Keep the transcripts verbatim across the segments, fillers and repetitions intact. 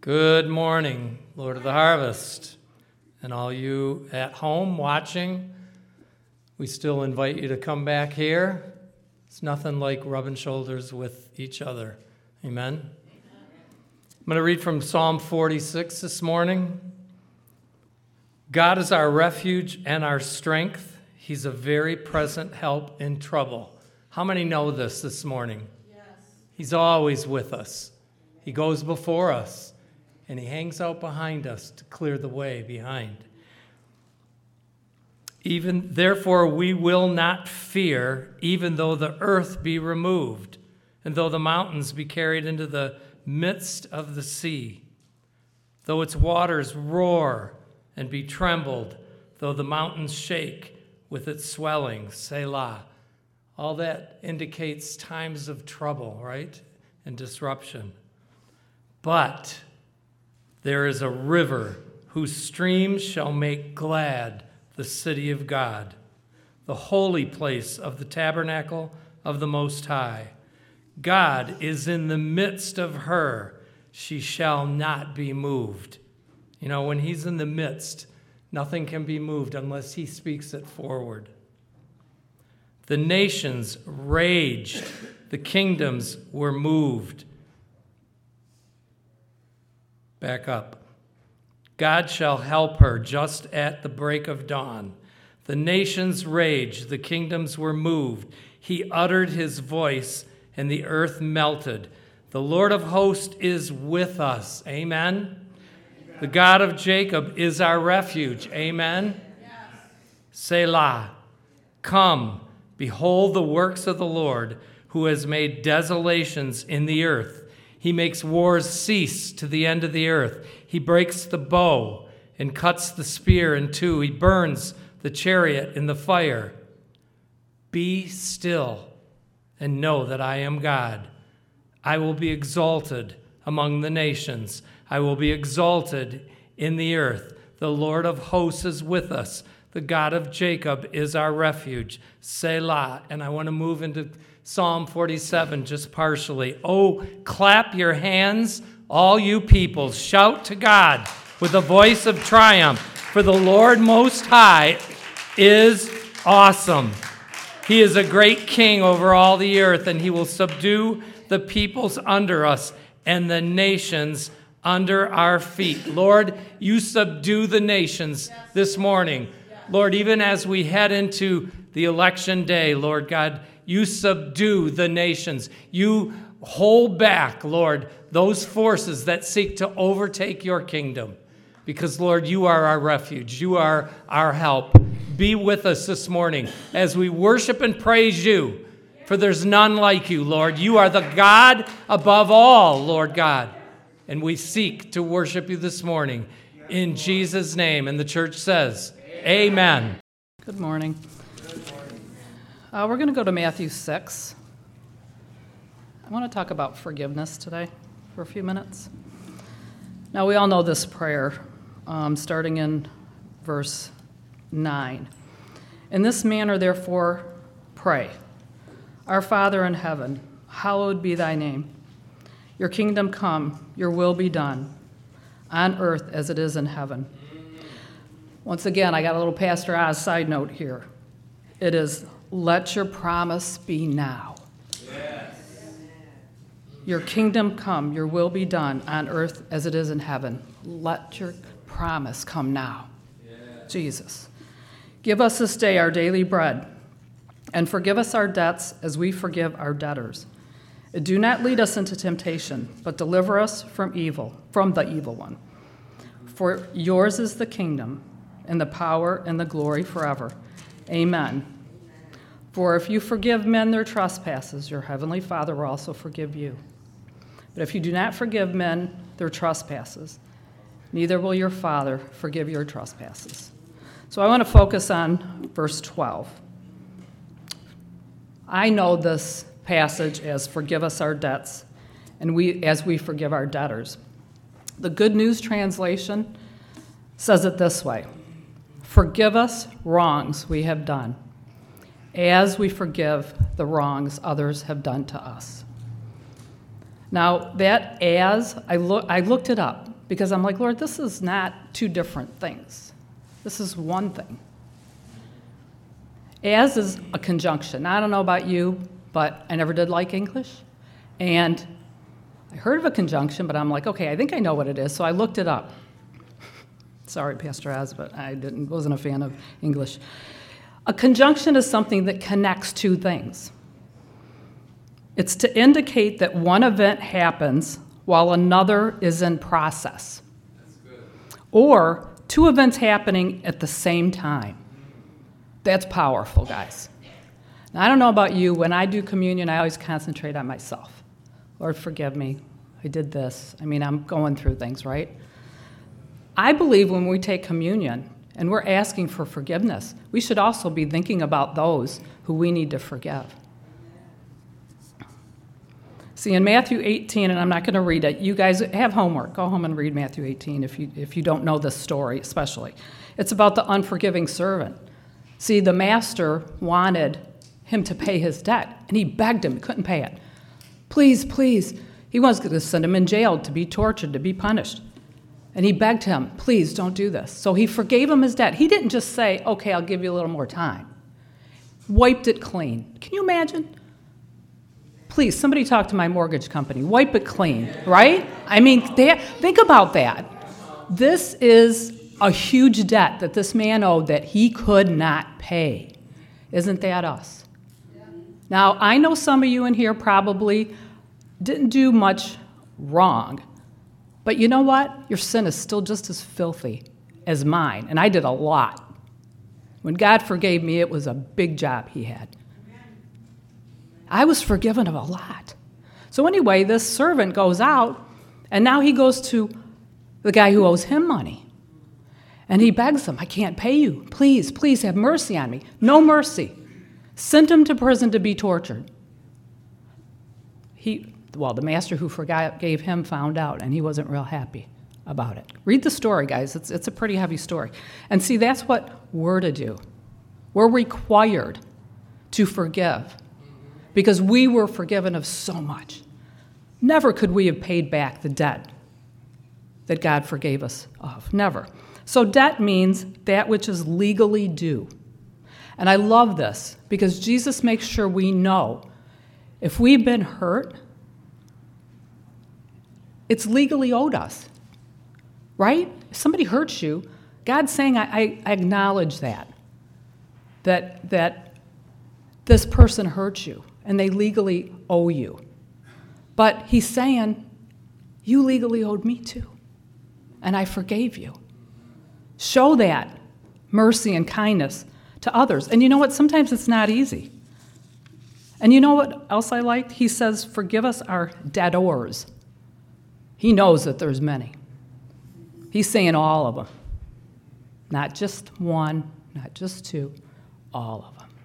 Good morning, Lord of the Harvest, and all you at home watching. We still invite you to come back here. It's nothing like rubbing shoulders with each other. Amen? Amen. I'm going to read from Psalm forty-six this morning. God is our refuge and our strength. He's a very present help in trouble. How many know this this morning? Yes. He's always with us. He goes before us, and he hangs out behind us to clear the way behind. Even therefore we will not fear, even though the earth be removed, and though the mountains be carried into the midst of the sea, though its waters roar and be trembled, though the mountains shake with its swelling. Selah. All that indicates times of trouble, right? And disruption. But there is a river whose streams shall make glad the city of God, the holy place of the tabernacle of the Most High. God is in the midst of her. She shall not be moved. You know, when he's in the midst, nothing can be moved unless he speaks it forward. The nations raged. The kingdoms were moved. Back up. God shall help her just at the break of dawn. The nations raged, the kingdoms were moved. He uttered his voice, and the earth melted. The Lord of hosts is with us. Amen? Amen. The God of Jacob is our refuge. Amen? Yes. Selah. Come, behold the works of the Lord, who has made desolations in the earth. He makes wars cease to the end of the earth. He breaks the bow and cuts the spear in two. He burns the chariot in the fire. Be still and know that I am God. I will be exalted among the nations. I will be exalted in the earth. The Lord of hosts is with us. The God of Jacob is our refuge. Selah. And I want to move into Psalm forty-seven just partially. Oh, clap your hands, all you peoples. Shout to God with a voice of triumph. For the Lord Most High is awesome. He is a great king over all the earth, and he will subdue the peoples under us and the nations under our feet. Lord, you subdue the nations this morning. Lord, even as we head into the election day, Lord God, you subdue the nations. You hold back, Lord, those forces that seek to overtake your kingdom. Because, Lord, you are our refuge. You are our help. Be with us this morning as we worship and praise you, for there's none like you, Lord. You are the God above all, Lord God. And we seek to worship you this morning in Jesus' name. And the church says, amen. Good morning. Uh, we're going to go to Matthew six. I want to talk about forgiveness today for a few minutes. Now, we all know this prayer, um, starting in verse nine. In this manner, therefore, pray. Our Father in heaven, hallowed be thy name. Your kingdom come, your will be done, on earth as it is in heaven. Once again, I got a little Pastor Oz side note here. It is, let your promise be now. Yes. Your kingdom come, your will be done on earth as it is in heaven. Let your promise come now. Yes. Jesus. Give us this day our daily bread, and forgive us our debts as we forgive our debtors. And do not lead us into temptation, but deliver us from evil, from the evil one. For yours is the kingdom, and the power and the glory forever. Amen. For if you forgive men their trespasses, your heavenly Father will also forgive you. But if you do not forgive men their trespasses, neither will your Father forgive your trespasses. So I want to focus on verse twelve. I know this passage as forgive us our debts, and we as we forgive our debtors. The Good News Translation says it this way: forgive us wrongs we have done, as we forgive the wrongs others have done to us. Now, that as, I, look, I looked it up. because I'm like, Lord, this is not two different things. This is one thing. As is a conjunction. Now, I don't know about you, but I never did like English. And I heard of a conjunction, but I'm like, okay, I think I know what it is, so I looked it up. Sorry, Pastor Oz, but I didn't, wasn't a fan of English. A conjunction is something that connects two things. It's to indicate that one event happens while another is in process. That's good. Or two events happening at the same time. That's powerful, guys. Now, I don't know about you. When I do communion, I always concentrate on myself. Lord, forgive me. I did this. I mean, I'm going through things, right? I believe when we take communion and we're asking for forgiveness, we should also be thinking about those who we need to forgive. See, in Matthew eighteen, and I'm not going to read it, you guys have homework. Go home and read Matthew eighteen if you, if you don't know this story, especially. It's about the unforgiving servant. See, the master wanted him to pay his debt, and he begged him. He couldn't pay it. Please, please. He was going to send him in jail to be tortured, to be punished. And he begged him, please don't do this. So he forgave him his debt. He didn't just say, okay, I'll give you a little more time. Wiped it clean. Can you imagine? Please, somebody talk to my mortgage company. Wipe it clean, right? I mean, they, think about that. This is a huge debt that this man owed that he could not pay. Isn't that us? Now, I know some of you in here probably didn't do much wrong. But you know what? Your sin is still just as filthy as mine, and I did a lot. When God forgave me, it was a big job he had. I was forgiven of a lot. So anyway, this servant goes out, and now he goes to the guy who owes him money. And he begs him, I can't pay you. Please, please have mercy on me. No mercy. Sent him to prison to be tortured. He... Well, the master who forgot, gave him found out, and he wasn't real happy about it. Read the story, guys. It's, it's a pretty heavy story. And see, that's what we're to do. We're required to forgive because we were forgiven of so much. Never could we have paid back the debt that God forgave us of. Never. So debt means that which is legally due. And I love this because Jesus makes sure we know if we've been hurt, it's legally owed us, right? If somebody hurts you, God's saying, I, I, I acknowledge that, that, that this person hurt you, and they legally owe you. But he's saying, you legally owed me too, and I forgave you. Show that mercy and kindness to others. And you know what? Sometimes it's not easy. And you know what else I liked? He says, forgive us our debtors. He knows that there's many. He's saying all of them. Not just one, not just two, all of them.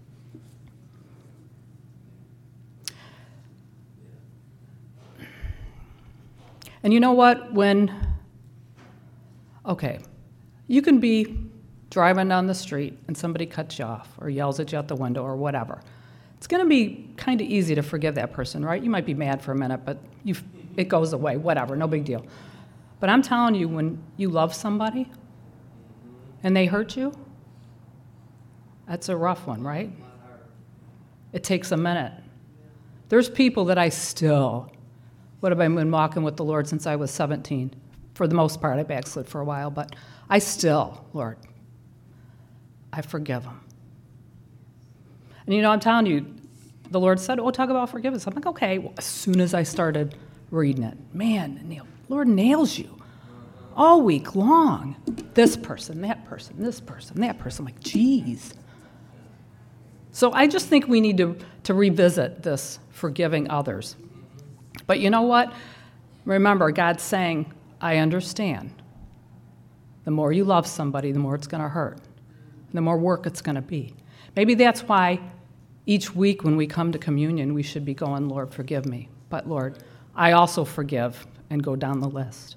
And you know what? When, okay, you can be driving down the street and somebody cuts you off or yells at you out the window or whatever. It's going to be kind of easy to forgive that person, right? You might be mad for a minute, but you it goes away, whatever, no big deal. But I'm telling you, when you love somebody and they hurt you, that's a rough one, right? It takes a minute. There's people that I still, what have I been walking with the Lord since I was seventeen? For the most part, I backslid for a while, but I still, Lord, I forgive them. And you know, I'm telling you, the Lord said, oh, talk about forgiveness. I'm like, okay. Well, as soon as I started reading it, man, the Lord nails you all week long. This person, that person, this person, that person. I'm like, geez. So I just think we need to, to revisit this forgiving others. But you know what? Remember, God's saying, I understand. The more you love somebody, the more it's going to hurt. The more work it's going to be. Maybe that's why each week when we come to communion, we should be going, Lord, forgive me. But Lord, I also forgive, and go down the list.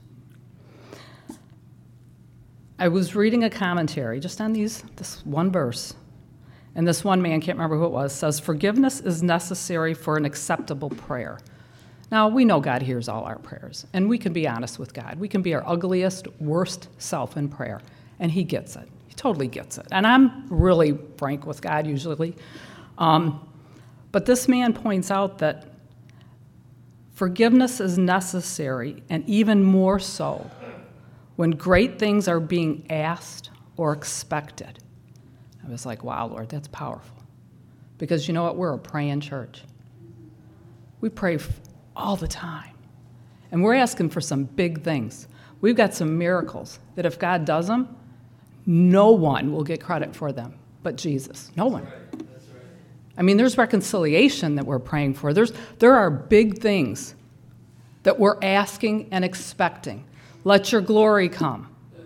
I was reading a commentary just on these this one verse, and this one man, can't remember who it was, says, forgiveness is necessary for an acceptable prayer. Now, we know God hears all our prayers, and we can be honest with God. We can be our ugliest, worst self in prayer, and he gets it. He totally gets it. And I'm really frank with God usually. Um, but this man points out that forgiveness is necessary, and even more so when great things are being asked or expected. I was like, wow, Lord, that's powerful. Because you know what? We're a praying church. We pray all the time. And we're asking for some big things. We've got some miracles that if God does them, no one will get credit for them but Jesus. No one. I mean, there's reconciliation that we're praying for. There's, there are big things that we're asking and expecting. Let your glory come.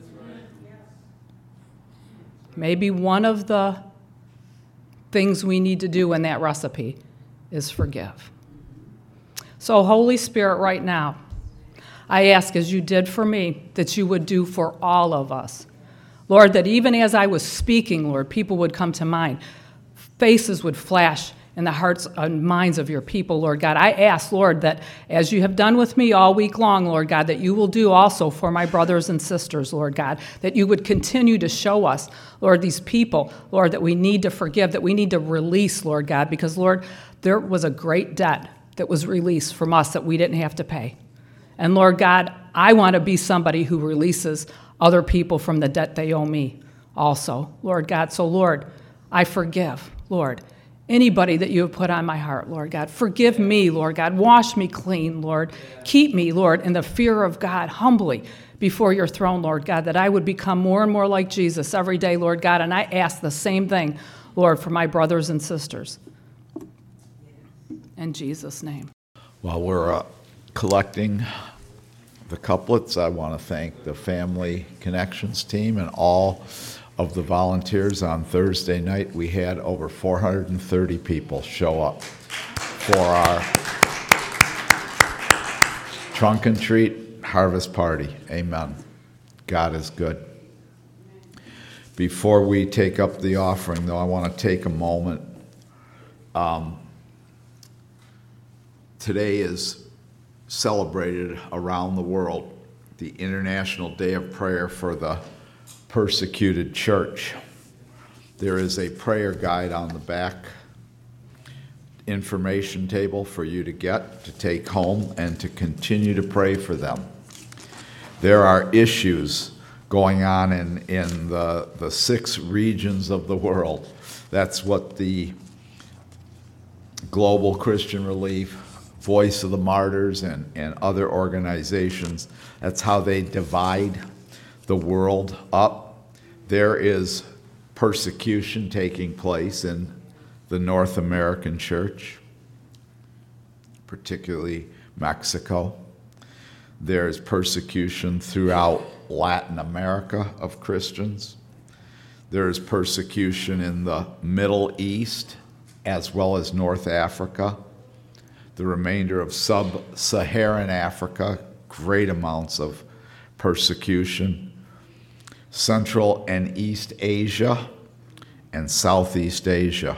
Maybe one of the things we need to do in that recipe is forgive. So, Holy Spirit, right now, I ask, as you did for me, that you would do for all of us. Lord, that even as I was speaking, Lord, people would come to mind. Faces would flash in the hearts and minds of your people, Lord God. I ask, Lord, that as you have done with me all week long, Lord God, that you will do also for my brothers and sisters, Lord God, that you would continue to show us, Lord, these people, Lord, that we need to forgive, that we need to release, Lord God, because, Lord, there was a great debt that was released from us that we didn't have to pay. And, Lord God, I want to be somebody who releases other people from the debt they owe me also, Lord God. So, Lord, I forgive, Lord, anybody that you have put on my heart, Lord God. Forgive me, Lord God. Wash me clean, Lord. Keep me, Lord, in the fear of God, humbly before your throne, Lord God, that I would become more and more like Jesus every day, Lord God. And I ask the same thing, Lord, for my brothers and sisters. In Jesus' name. While we're uh, collecting the couplets, I want to thank the Family Connections team and all of the volunteers. On Thursday night, we had over four hundred thirty people show up for our trunk and treat harvest party. Amen. God is good. Before we take up the offering, though, I want to take a moment. Um, today is celebrated around the world, the International Day of Prayer for the Persecuted Church. There is a prayer guide on the back information table for you to get, to take home, and to continue to pray for them. There are issues going on in, in the, the six regions of the world. That's what the Global Christian Relief, Voice of the Martyrs, and, and other organizations, that's how they divide the world up. There is persecution taking place in the North American church, particularly Mexico. There's persecution throughout Latin America of Christians. There's persecution in the Middle East as well as North Africa. The remainder of sub-Saharan Africa, great amounts of persecution. Central and East Asia and Southeast Asia.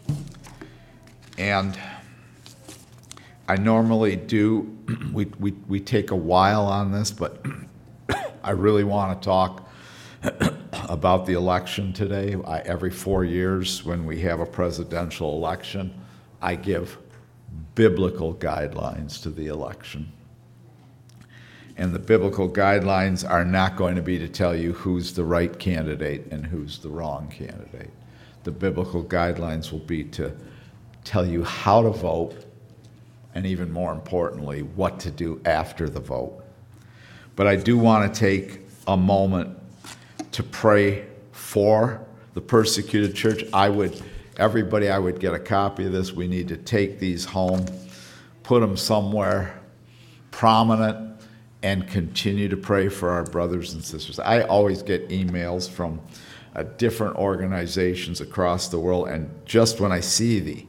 And I normally do, we, we, we take a while on this, but I really want to talk about the election today. I, every four years when we have a presidential election, I give biblical guidelines to the election. And the biblical guidelines are not going to be to tell you who's the right candidate and who's the wrong candidate. The biblical guidelines will be to tell you how to vote, and even more importantly, what to do after the vote. But I do want to take a moment to pray for the persecuted church. I would, everybody, I would get a copy of this. We need to take these home, put them somewhere prominent, and continue to pray for our brothers and sisters. I always get emails from uh, different organizations across the world, and just when I see the,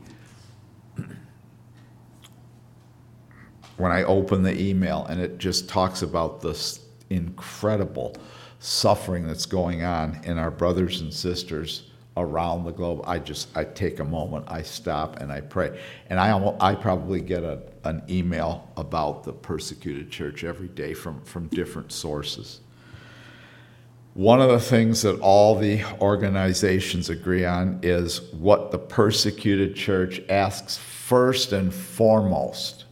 when I open the email, and it just talks about this incredible suffering that's going on in our brothers and sisters around the globe, I just, I take a moment, I stop and I pray. And I almost, I probably get a, an email about the persecuted church every day from, from different sources. One of the things that all the organizations agree on is what the persecuted church asks first and foremost.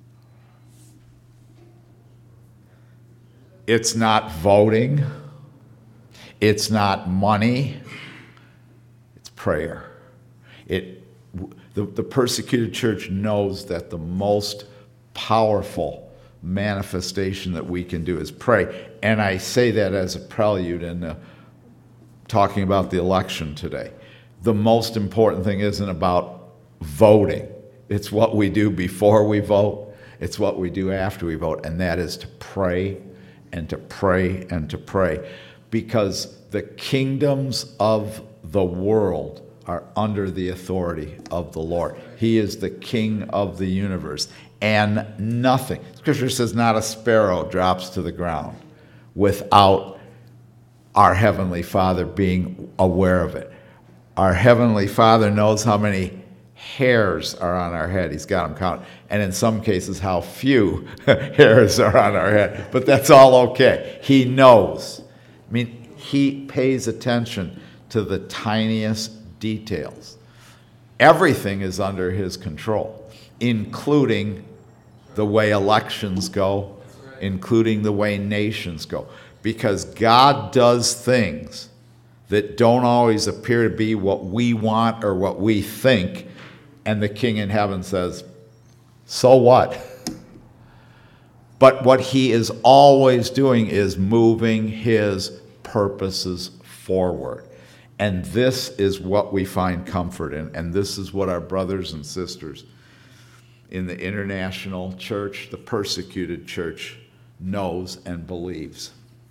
It's not voting. It's not money. It's prayer. It, the, the persecuted church knows that the most powerful manifestation that we can do is pray. And I say that as a prelude in uh, talking about the election today. The most important thing isn't about voting. It's what we do before we vote. It's what we do after we vote. And that is to pray and to pray and to pray. Because the kingdoms of the world are under the authority of the Lord. He is the King of the universe. And nothing, Scripture says, not a sparrow drops to the ground without our Heavenly Father being aware of it. Our Heavenly Father knows how many hairs are on our head. He's got them counted. And in some cases, how few hairs are on our head. But that's all okay. He knows. I mean, He pays attention to the tiniest details. Everything is under His control, including the way elections go, including the way nations go. Because God does things that don't always appear to be what we want or what we think, and the King in heaven says, so what? But what He is always doing is moving His purposes forward. And this is what we find comfort in, and this is what our brothers and sisters in the international church, the persecuted church, knows and believes.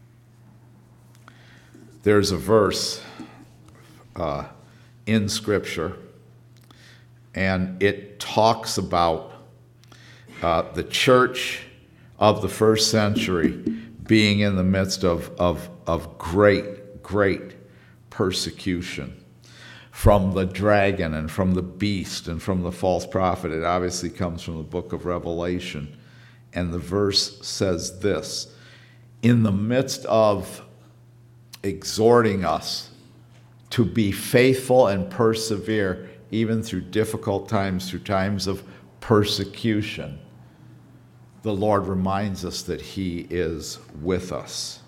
There's a verse uh, in Scripture, and it talks about uh, the church of the first century being in the midst of, of, of great, great persecution from the dragon and from the beast and from the false prophet. It obviously comes from the book of Revelation. And the verse says this: in the midst of exhorting us to be faithful and persevere even through difficult times, through times of persecution, the Lord reminds us that He is with us.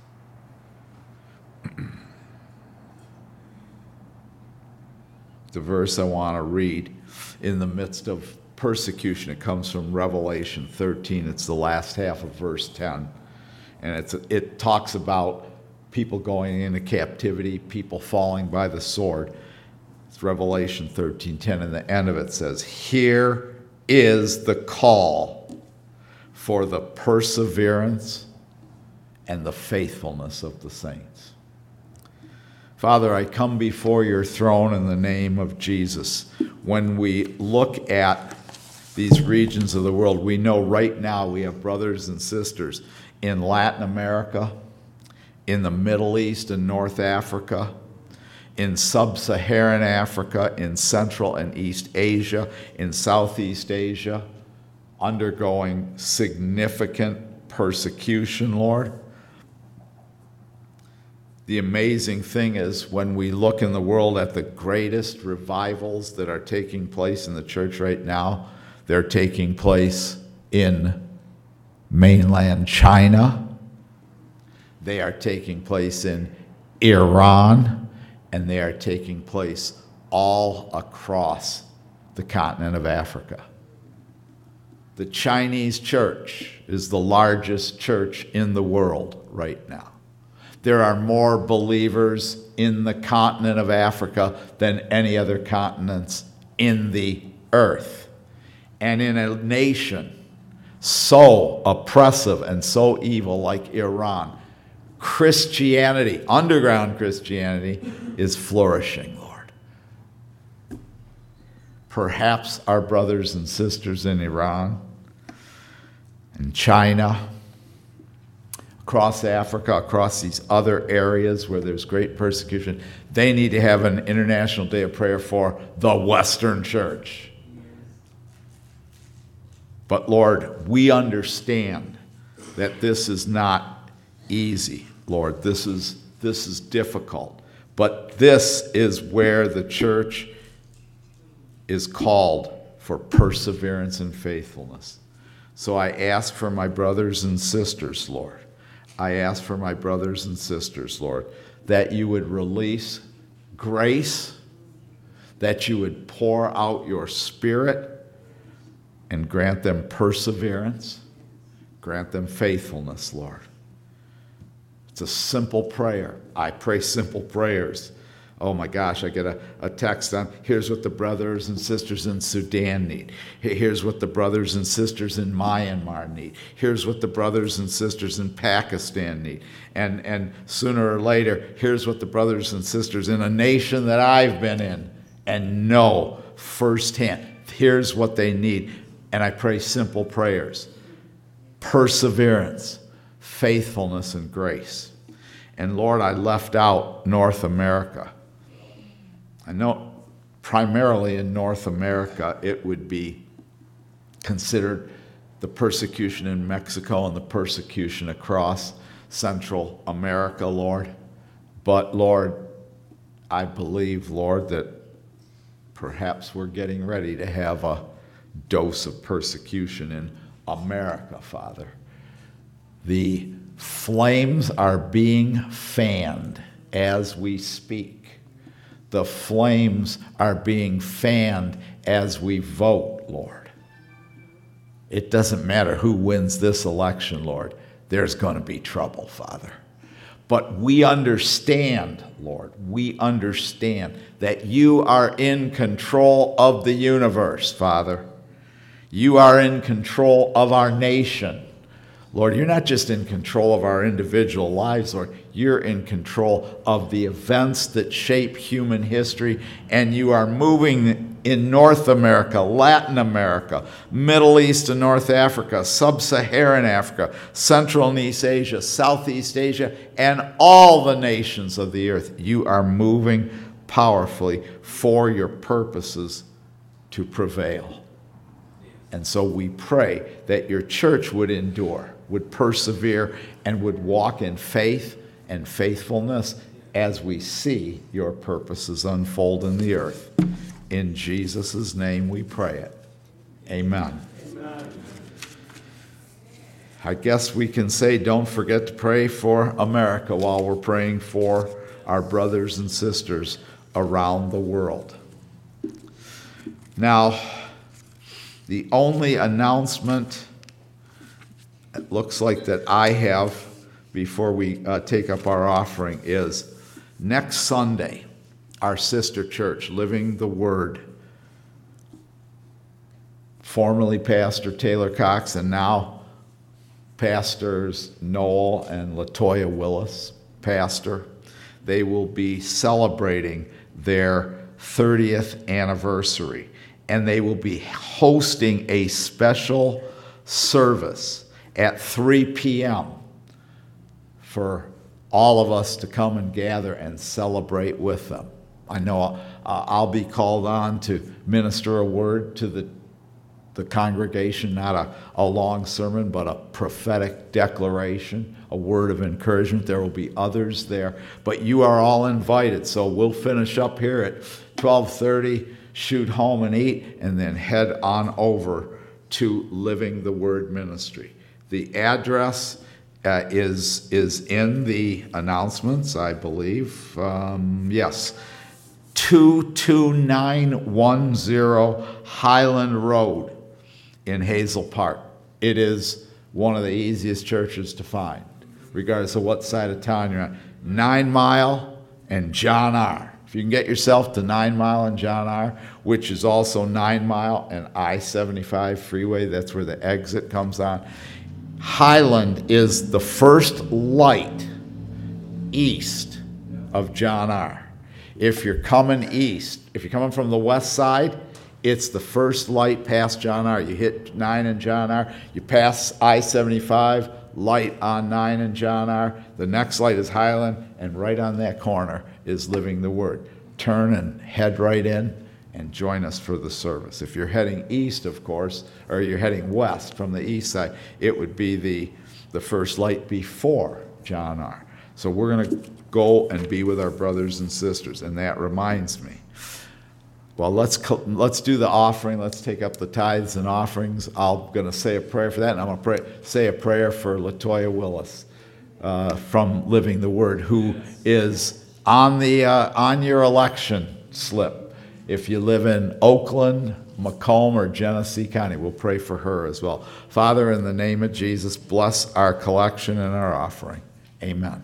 The verse I want to read in the midst of persecution, it comes from Revelation thirteen. It's the last half of verse ten. And it's, it talks about people going into captivity, people falling by the sword. It's Revelation thirteen ten, and the end of it says, here is the call for the perseverance and the faithfulness of the saints. Father, I come before your throne in the name of Jesus. When we look at these regions of the world, we know right now we have brothers and sisters in Latin America, in the Middle East and North Africa, in sub-Saharan Africa, in Central and East Asia, in Southeast Asia, undergoing significant persecution, Lord. The amazing thing is when we look in the world at the greatest revivals that are taking place in the church right now, they're taking place in mainland China. They are taking place in Iran, and they are taking place all across the continent of Africa. The Chinese church is the largest church in the world right now. There are more believers in the continent of Africa than any other continents in the earth. And in a nation so oppressive and so evil like Iran, Christianity, underground Christianity, is flourishing, Lord. Perhaps our brothers and sisters in Iran, in China, across Africa, across these other areas where there's great persecution. They need to have an international day of prayer for the Western Church. But Lord, we understand that this is not easy, Lord. This is, this is difficult. But this is where the church is called for perseverance and faithfulness. So I ask for my brothers and sisters, Lord. I ask for my brothers and sisters, Lord, that you would release grace, that you would pour out your Spirit and grant them perseverance, grant them faithfulness, Lord. It's a simple prayer. I pray simple prayers. Oh my gosh, I get a, a text on, here's what the brothers and sisters in Sudan need. Here's what the brothers and sisters in Myanmar need. Here's what the brothers and sisters in Pakistan need. And, and sooner or later, here's what the brothers and sisters in a nation that I've been in and know firsthand. Here's what they need. And I pray simple prayers. Perseverance, faithfulness, and grace. And Lord, I left out North America. I know primarily in North America it would be considered the persecution in Mexico and the persecution across Central America, Lord. But Lord, I believe, Lord, that perhaps we're getting ready to have a dose of persecution in America, Father. The flames are being fanned as we speak. The flames are being fanned as we vote, Lord. It doesn't matter who wins this election, Lord. There's going to be trouble, Father. But we understand, Lord, we understand that you are in control of the universe, Father. You are in control of our nation. Lord, you're not just in control of our individual lives, Lord. You're in control of the events that shape human history, and you are moving in North America, Latin America, Middle East and North Africa, Sub-Saharan Africa, Central and East Asia, Southeast Asia, and all the nations of the earth. You are moving powerfully for your purposes to prevail. And so we pray that your church would endure, would persevere, and would walk in faith and faithfulness as we see your purposes unfold in the earth. In Jesus' name we pray it. Amen. Amen. I guess we can say don't forget to pray for America while we're praying for our brothers and sisters around the world. Now, the only announcement it looks like that I have before we uh, take up our offering is next Sunday, our sister church, Living the Word, formerly Pastor Taylor Cox and now Pastors Noel and Latoya Willis, pastor, they will be celebrating their thirtieth anniversary. And they will be hosting a special service at three p.m. for all of us to come and gather and celebrate with them. I know uh, I'll be called on to minister a word to the, the congregation, not a, a long sermon, but a prophetic declaration, a word of encouragement. There will be others there, but you are all invited. So we'll finish up here at twelve thirty. Shoot home and eat, and then head on over to Living the Word Ministry. The address uh, is, is in the announcements, I believe. Um, yes, two two nine one zero Highland Road in Hazel Park. It is one of the easiest churches to find, regardless of what side of town you're on. Nine Mile and John R. If you can get yourself to Nine Mile and John R., which is also Nine Mile and I seventy-five freeway, that's where the exit comes on. Highland is the first light east of John R. If you're coming east, if you're coming from the west side, it's the first light past John R. You hit nine and John R., you pass I seventy-five, light on nine and John R. The next light is Highland, and right on that corner is Living the Word. Turn and head right in and join us for the service. If you're heading east, of course, or you're heading west from the east side, it would be the, the first light before John R. So we're going to go and be with our brothers and sisters, and that reminds me. Well, let's let's do the offering. Let's take up the tithes and offerings. I'm going to say a prayer for that, and I'm going to pray, say a prayer for Latoya Willis uh, from Living the Word, who is on the uh, on your election slip. If you live in Oakland, Macomb, or Genesee County, we'll pray for her as well. Father, in the name of Jesus, bless our collection and our offering. Amen.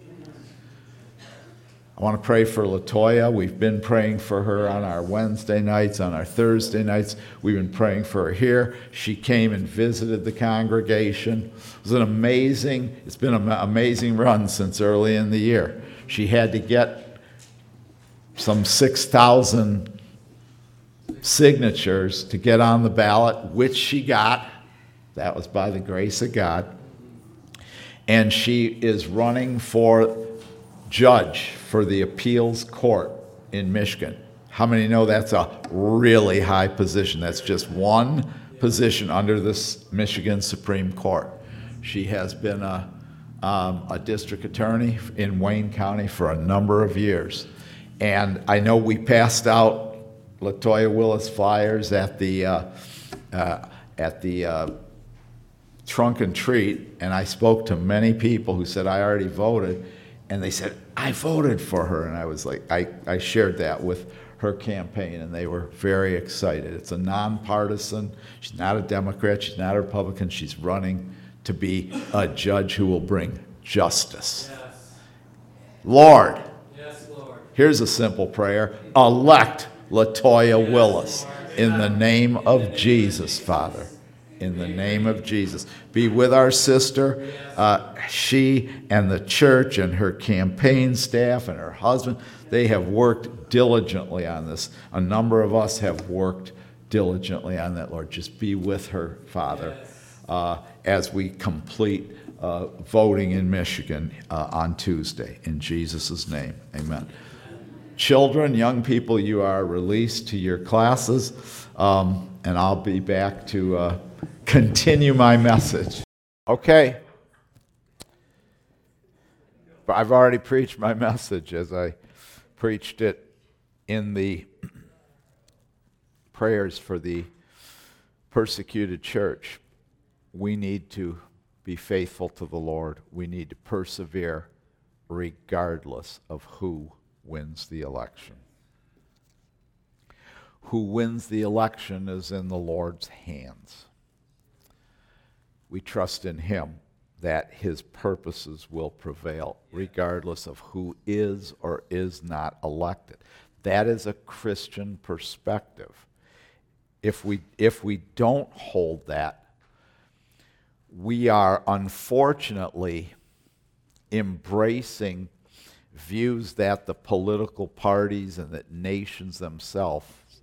I want to pray for Latoya. We've been praying for her on our Wednesday nights, on our Thursday nights. We've been praying for her here. She came and visited the congregation. It was an amazing, it's been an amazing run since early in the year. She had to get some six thousand signatures to get on the ballot, which she got. That was by the grace of God. And she is running for judge for the appeals court in Michigan. How many know that's a really high position? That's just one position under this Michigan Supreme Court. She has been a, um, a district attorney in Wayne County for a number of years. And I know we passed out Latoya Willis flyers at the uh, uh, at the uh, trunk and treat, and I spoke to many people who said, I already voted. And they said, I voted for her. And I was like, I, I shared that with her campaign, and they were very excited. It's a nonpartisan. She's not a Democrat. She's not a Republican. She's running to be a judge who will bring justice. Yes. Lord, Yes, Lord. Here's a simple prayer. Elect Latoya Yes, Willis Lord. in the name of Jesus, Father. In the name of Jesus. Be with our sister. Uh, she and the church and her campaign staff and her husband, they have worked diligently on this. A number of us have worked diligently on that, Lord. Just be with her, Father, uh, as we complete uh, voting in Michigan uh, on Tuesday. In Jesus' name, amen. Children, young people, you are released to your classes, um, and I'll be back to uh, continue my message. Okay. But I've already preached my message as I preached it in the prayers for the persecuted church. We need to be faithful to the Lord. We need to persevere regardless of who wins the election. Who wins the election is in the Lord's hands. We trust in Him that His purposes will prevail regardless of who is or is not elected. That is a Christian perspective. If we, if we don't hold that, we are unfortunately embracing views that the political parties and that nations themselves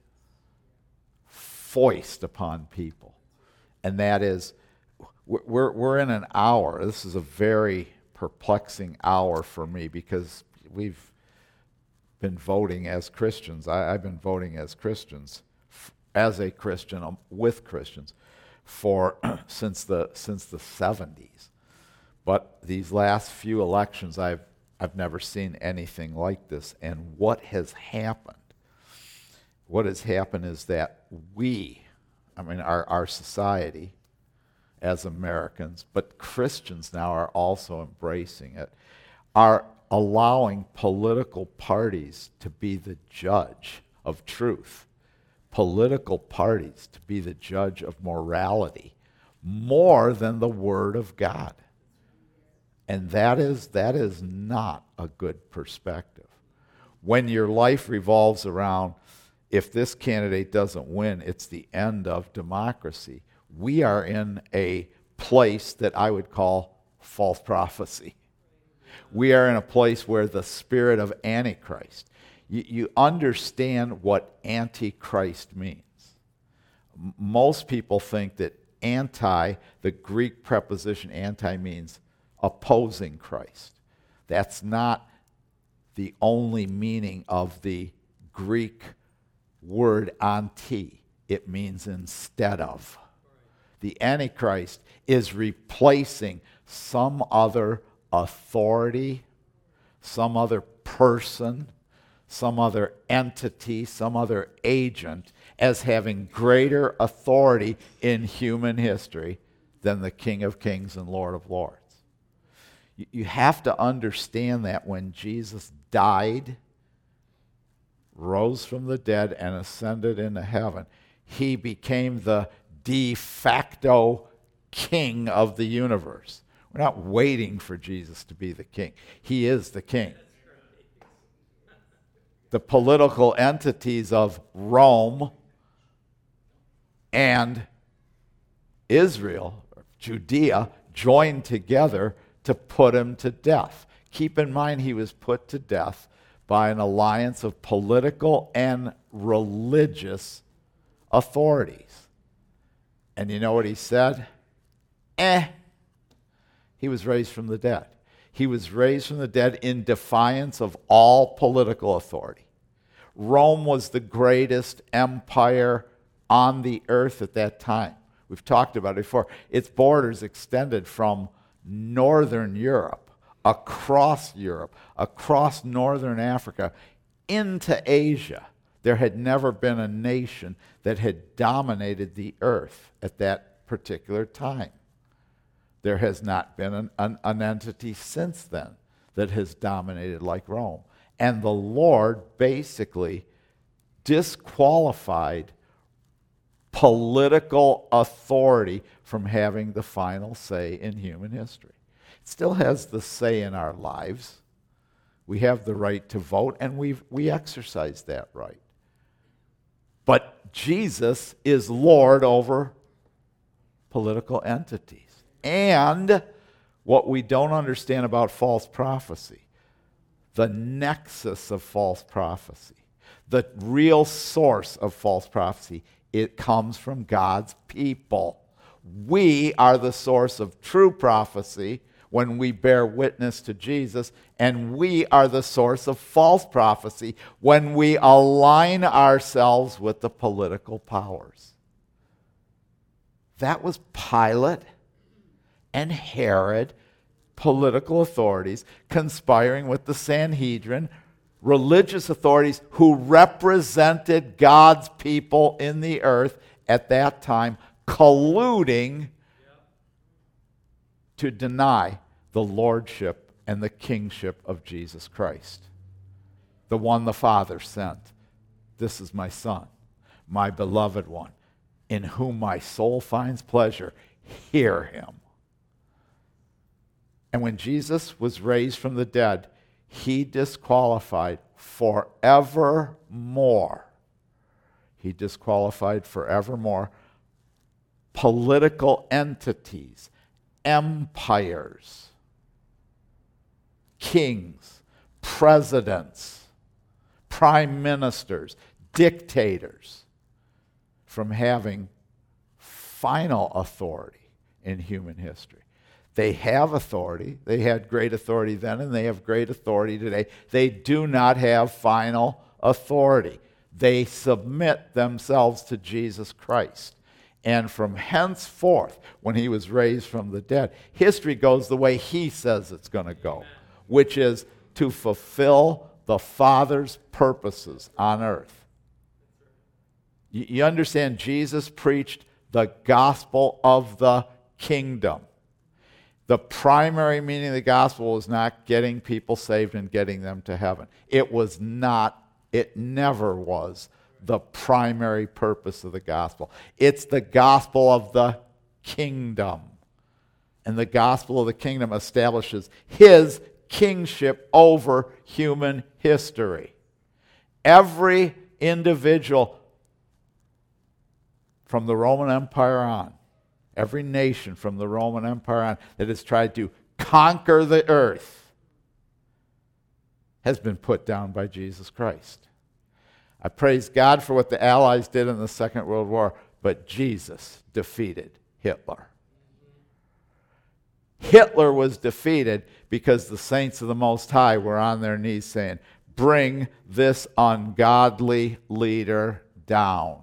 foist upon people. And that is, we're, we're in an hour. This is a very perplexing hour for me because we've been voting as Christians. I, I've been voting as Christians, as a Christian, um, with Christians, for since the since the seventies. But these last few elections, I've I've never seen anything like this. And what has happened? What has happened is that we, I mean, our our society, as Americans, but Christians now are also embracing it, are allowing political parties to be the judge of truth. Political parties to be the judge of morality more than the Word of God. And that is, that is not a good perspective. When your life revolves around, if this candidate doesn't win, it's the end of democracy. We are in a place that I would call false prophecy. We are in a place where the spirit of Antichrist, you, you understand what Antichrist means. M- most people think that anti, the Greek preposition anti means opposing Christ. That's not the only meaning of the Greek word anti. It means instead of. The Antichrist is replacing some other authority, some other person, some other entity, some other agent as having greater authority in human history than the King of Kings and Lord of Lords. You, you have to understand that when Jesus died, rose from the dead, and ascended into heaven, he became the de facto king of the universe. We're not waiting for Jesus to be the king. He is the king. The political entities of Rome and Israel, or Judea, joined together to put him to death. Keep in mind, he was put to death by an alliance of political and religious authorities. And you know what he said? Eh. He was raised from the dead. He was raised from the dead in defiance of all political authority. Rome was the greatest empire on the earth at that time. We've talked about it before. Its borders extended from northern Europe, across Europe, across northern Africa, into Asia. There had never been a nation that had dominated the earth at that particular time. There has not been an, an, an entity since then that has dominated like Rome. And the Lord basically disqualified political authority from having the final say in human history. It still has the say in our lives. We have the right to vote, and we we exercise that right. But Jesus is Lord over political entities. And what we don't understand about false prophecy, the nexus of false prophecy, the real source of false prophecy, it comes from God's people. We are the source of true prophecy when we bear witness to Jesus, and we are the source of false prophecy when we align ourselves with the political powers. That was Pilate and Herod, political authorities, conspiring with the Sanhedrin, religious authorities who represented God's people in the earth at that time, colluding to deny the lordship and the kingship of Jesus Christ, the one the Father sent. This is my Son, my beloved one, in whom my soul finds pleasure. Hear him. And when Jesus was raised from the dead, he disqualified forevermore. He disqualified forevermore political entities, empires, kings, presidents, prime ministers, dictators from having final authority in human history. They have authority. They had great authority then, and they have great authority today. They do not have final authority. They submit themselves to Jesus Christ. And from henceforth, when he was raised from the dead, history goes the way he says it's going to go, which is to fulfill the Father's purposes on earth. You, you understand, Jesus preached the gospel of the kingdom. The primary meaning of the gospel was not getting people saved and getting them to heaven. It was not, it never was the primary purpose of the gospel. It's the gospel of the kingdom. And the gospel of the kingdom establishes his kingship over human history. Every individual from the Roman Empire on, every nation from the Roman Empire on that has tried to conquer the earth has been put down by Jesus Christ. I praise God for what the Allies did in the Second World War, but Jesus defeated Hitler. Hitler was defeated because the saints of the Most High were on their knees saying, bring this ungodly leader down.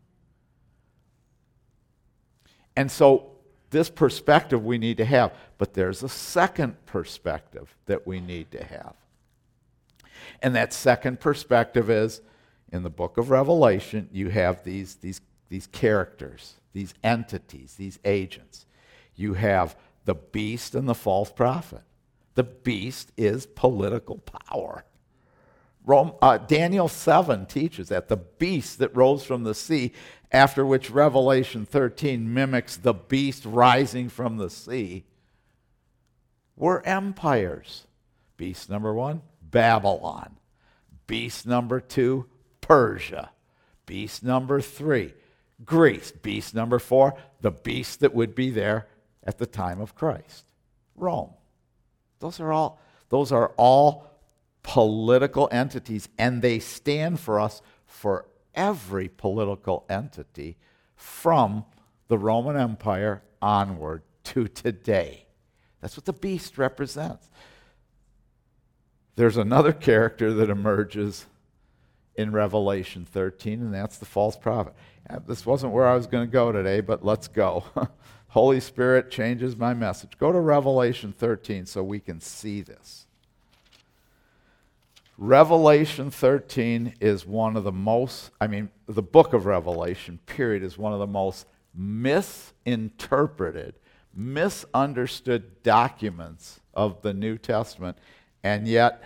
And so this perspective we need to have, but there's a second perspective that we need to have. And that second perspective is, in the book of Revelation, you have these, these, these characters, these entities, these agents. You have the beast and the false prophet. The beast is political power. Rome, uh, Daniel seven teaches that the beast that rose from the sea, after which Revelation thirteen mimics the beast rising from the sea, were empires. Beast number one, Babylon. Beast number two, Persia. Beast number three, Greece. Beast number four, the beast that would be there at the time of Christ, Rome. Those are all, those are all political entities, and they stand for us for every political entity from the Roman Empire onward to today. That's what the beast represents. There's another character that emerges in Revelation thirteen, and that's the false prophet. This wasn't where I was going to go today, but let's go. Holy Spirit changes my message. Go to Revelation thirteen so we can see this. Revelation thirteen is one of the most, I mean, the book of Revelation, period, is one of the most misinterpreted, misunderstood documents of the New Testament, and yet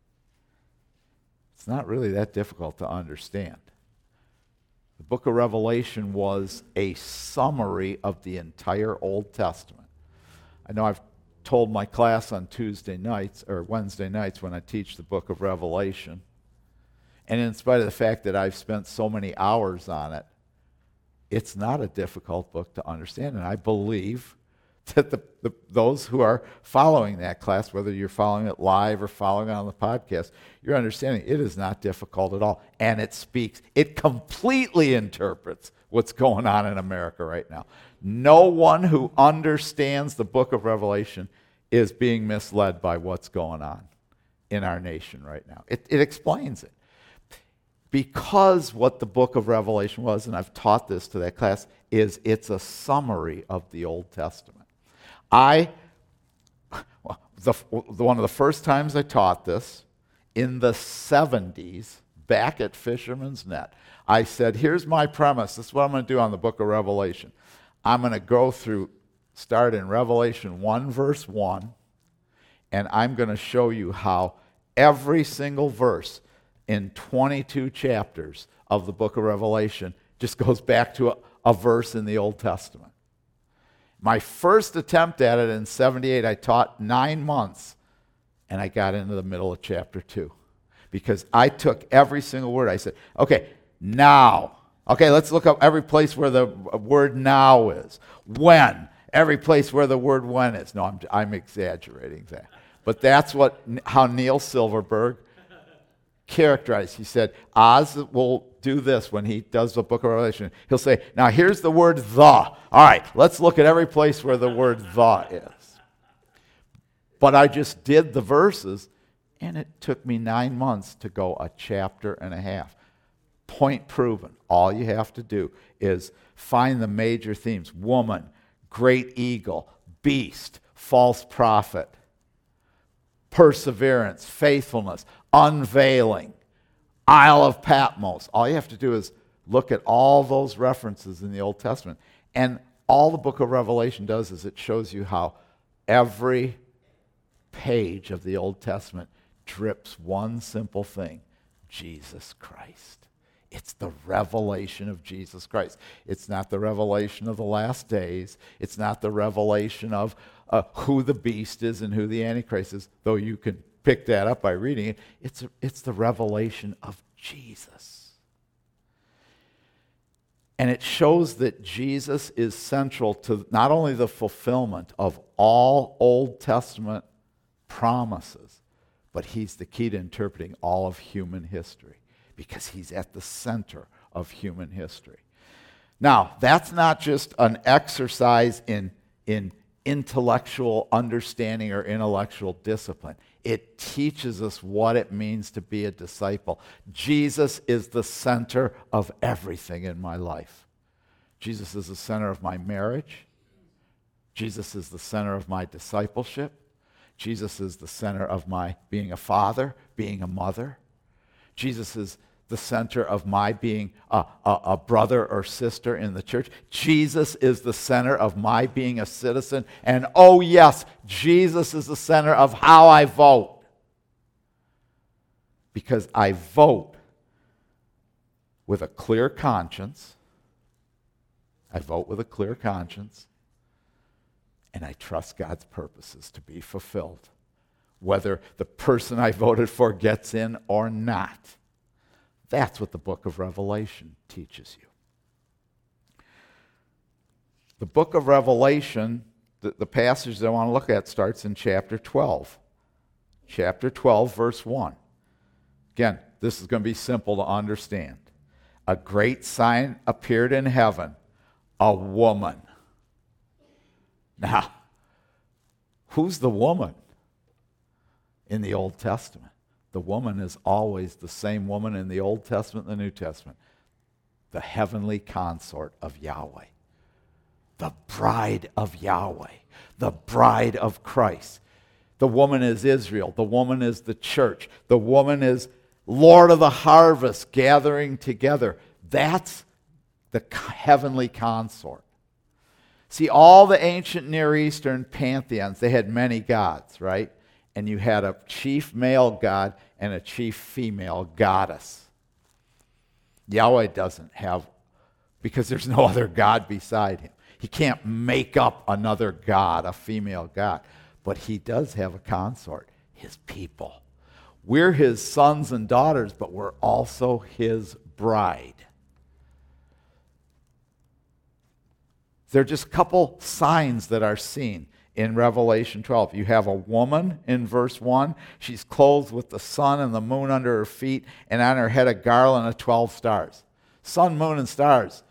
it's not really that difficult to understand. The book of Revelation was a summary of the entire Old Testament. I know I've told my class on Tuesday nights or Wednesday nights when I teach the book of Revelation, and in spite of the fact that I've spent so many hours on it, it's not a difficult book to understand, and I believe that the, the, those who are following that class, whether you're following it live or following it on the podcast, you're understanding it is not difficult at all. And it speaks, it completely interprets what's going on in America right now. No one who understands the book of Revelation is being misled by what's going on in our nation right now. It, it explains it. Because what the book of Revelation was, and I've taught this to that class, is it's a summary of the Old Testament. I, well, the, one of the first times I taught this, in the seventies, back at Fisherman's Net, I said, here's my premise. This is what I'm going to do on the book of Revelation. I'm going to go through, start in Revelation one, verse one, and I'm going to show you how every single verse in twenty-two chapters of the book of Revelation just goes back to a, a verse in the Old Testament. My first attempt at it in seventy-eight, I taught nine months, and I got into the middle of chapter two. Because I took every single word. I said, okay, now. Okay, let's look up every place where the word now is. When. Every place where the word when is. No, I'm, I'm exaggerating that. But that's what how Neil Silverberg characterized. He said, Oz will do this when he does the book of Revelation. He'll say, now here's the word the. All right, let's look at every place where the word the is. But I just did the verses, and it took me nine months to go a chapter and a half. Point proven. All you have to do is find the major themes. Woman, great eagle, beast, false prophet, perseverance, faithfulness, unveiling, Isle of Patmos. All you have to do is look at all those references in the Old Testament. And all the book of Revelation does is it shows you how every page of the Old Testament drips one simple thing: Jesus Christ. It's the revelation of Jesus Christ. It's not the revelation of the last days. It's not the revelation of uh, who the beast is and who the Antichrist is, though you can pick that up by reading it. It's, a, it's the revelation of Jesus. And it shows that Jesus is central to not only the fulfillment of all Old Testament promises, but he's the key to interpreting all of human history, because he's at the center of human history. Now, that's not just an exercise in, in intellectual understanding or intellectual discipline. It teaches us what it means to be a disciple. Jesus is the center of everything in my life. Jesus is the center of my marriage. Jesus is the center of my discipleship. Jesus is the center of my being a father, being a mother. Jesus is the center of my being a, a, a brother or sister in the church. Jesus is the center of my being a citizen. And oh yes, Jesus is the center of how I vote. Because I vote with a clear conscience. I vote with a clear conscience. And I trust God's purposes to be fulfilled, whether the person I voted for gets in or not. That's what the book of Revelation teaches you. The book of Revelation, the, the passage that I want to look at starts in chapter twelve. Chapter twelve, verse one. Again, this is going to be simple to understand. A great sign appeared in heaven, a woman. Now, who's the woman in the Old Testament? The woman is always the same woman in the Old Testament and the New Testament. The heavenly consort of Yahweh. The bride of Yahweh. The bride of Christ. The woman is Israel. The woman is the church. The woman is Lord of the harvest gathering together. That's the heavenly consort. See, all the ancient Near Eastern pantheons, they had many gods, right? And you had a chief male god and a chief female goddess. Yahweh doesn't have, because there's no other god beside him. He can't make up another god, a female god. But he does have a consort, his people. We're his sons and daughters, but we're also his bride. There are just a couple signs that are seen in Revelation twelve. You have a woman in verse one. She's clothed with the sun and the moon under her feet, and on her head a garland of twelve stars. Sun, moon, and stars.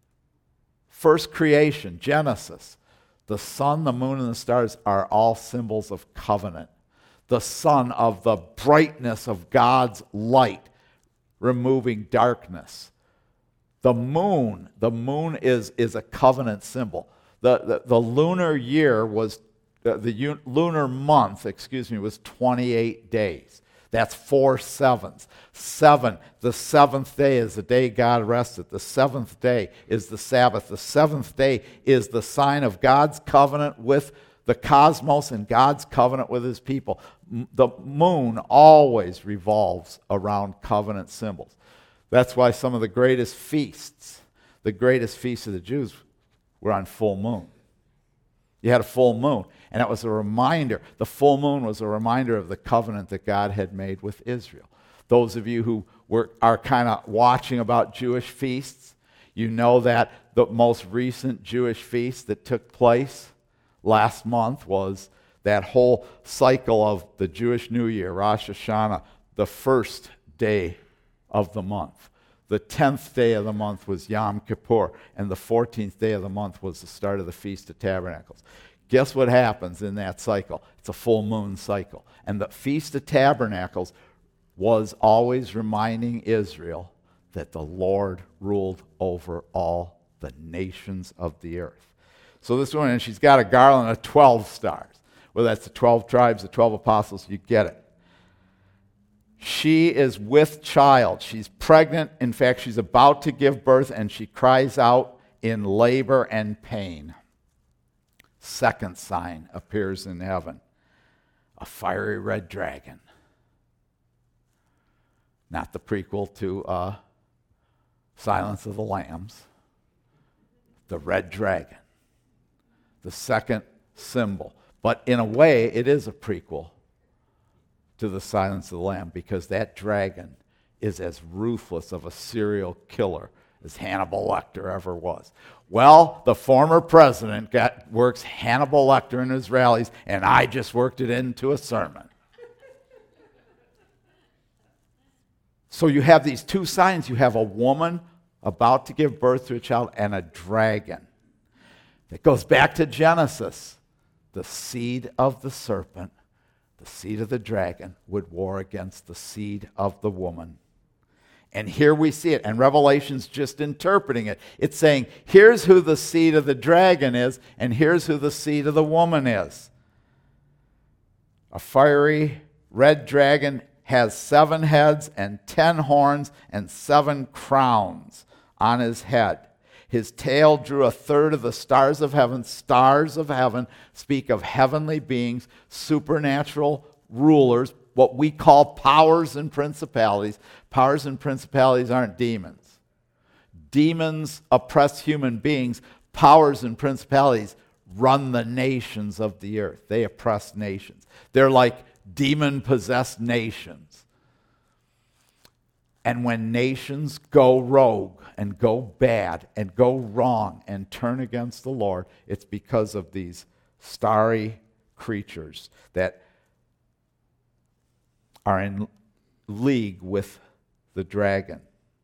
First creation, Genesis. The sun, the moon, and the stars are all symbols of covenant. The sun of the brightness of God's light, removing darkness. The moon, the moon is, is a covenant symbol. The, the, the lunar year was, uh, the un, lunar month, excuse me, was twenty-eight days. That's four sevens. Seven, the seventh day is the day God rested. The seventh day is the Sabbath. The seventh day is the sign of God's covenant with the cosmos and God's covenant with his people. The moon always revolves around covenant symbols. That's why some of the greatest feasts, the greatest feasts of the Jews, were on full moon. You had a full moon, and that was a reminder. The full moon was a reminder of the covenant that God had made with Israel. Those of you who were, are kind of watching about Jewish feasts, you know that the most recent Jewish feast that took place last month was that whole cycle of the Jewish New Year, Rosh Hashanah, the first day of the month. The tenth day of the month was Yom Kippur, and the fourteenth day of the month was the start of the Feast of Tabernacles. Guess what happens in that cycle? It's a full moon cycle. And the Feast of Tabernacles was always reminding Israel that the Lord ruled over all the nations of the earth. So this one, and she's got a garland of twelve stars. Well, that's the twelve tribes, the twelve apostles, you get it. She is with child. She's pregnant. In fact, she's about to give birth, and she cries out in labor and pain. Second sign appears in heaven. A fiery red dragon. Not the prequel to uh, Silence of the Lambs. The red dragon. The second symbol. But in a way, it is a prequel to the Silence of the Lamb, because that dragon is as ruthless of a serial killer as Hannibal Lecter ever was. Well, the former president got, works Hannibal Lecter in his rallies, and I just worked it into a sermon. So you have these two signs. You have a woman about to give birth to a child, and a dragon. It goes back to Genesis. The seed of the serpent, the seed of the dragon, would war against the seed of the woman. And here we see it, and Revelation's just interpreting it. It's saying, here's who the seed of the dragon is, and here's who the seed of the woman is. A fiery red dragon has seven heads and ten horns and seven crowns on his head. His tail drew a third of the stars of heaven. Stars of heaven speak of heavenly beings, supernatural rulers, what we call powers and principalities. Powers and principalities aren't demons. Demons oppress human beings. Powers and principalities run the nations of the earth. They oppress nations. They're like demon-possessed nations. And when nations go rogue and go bad and go wrong and turn against the Lord, it's because of these starry creatures that are in league with the dragon.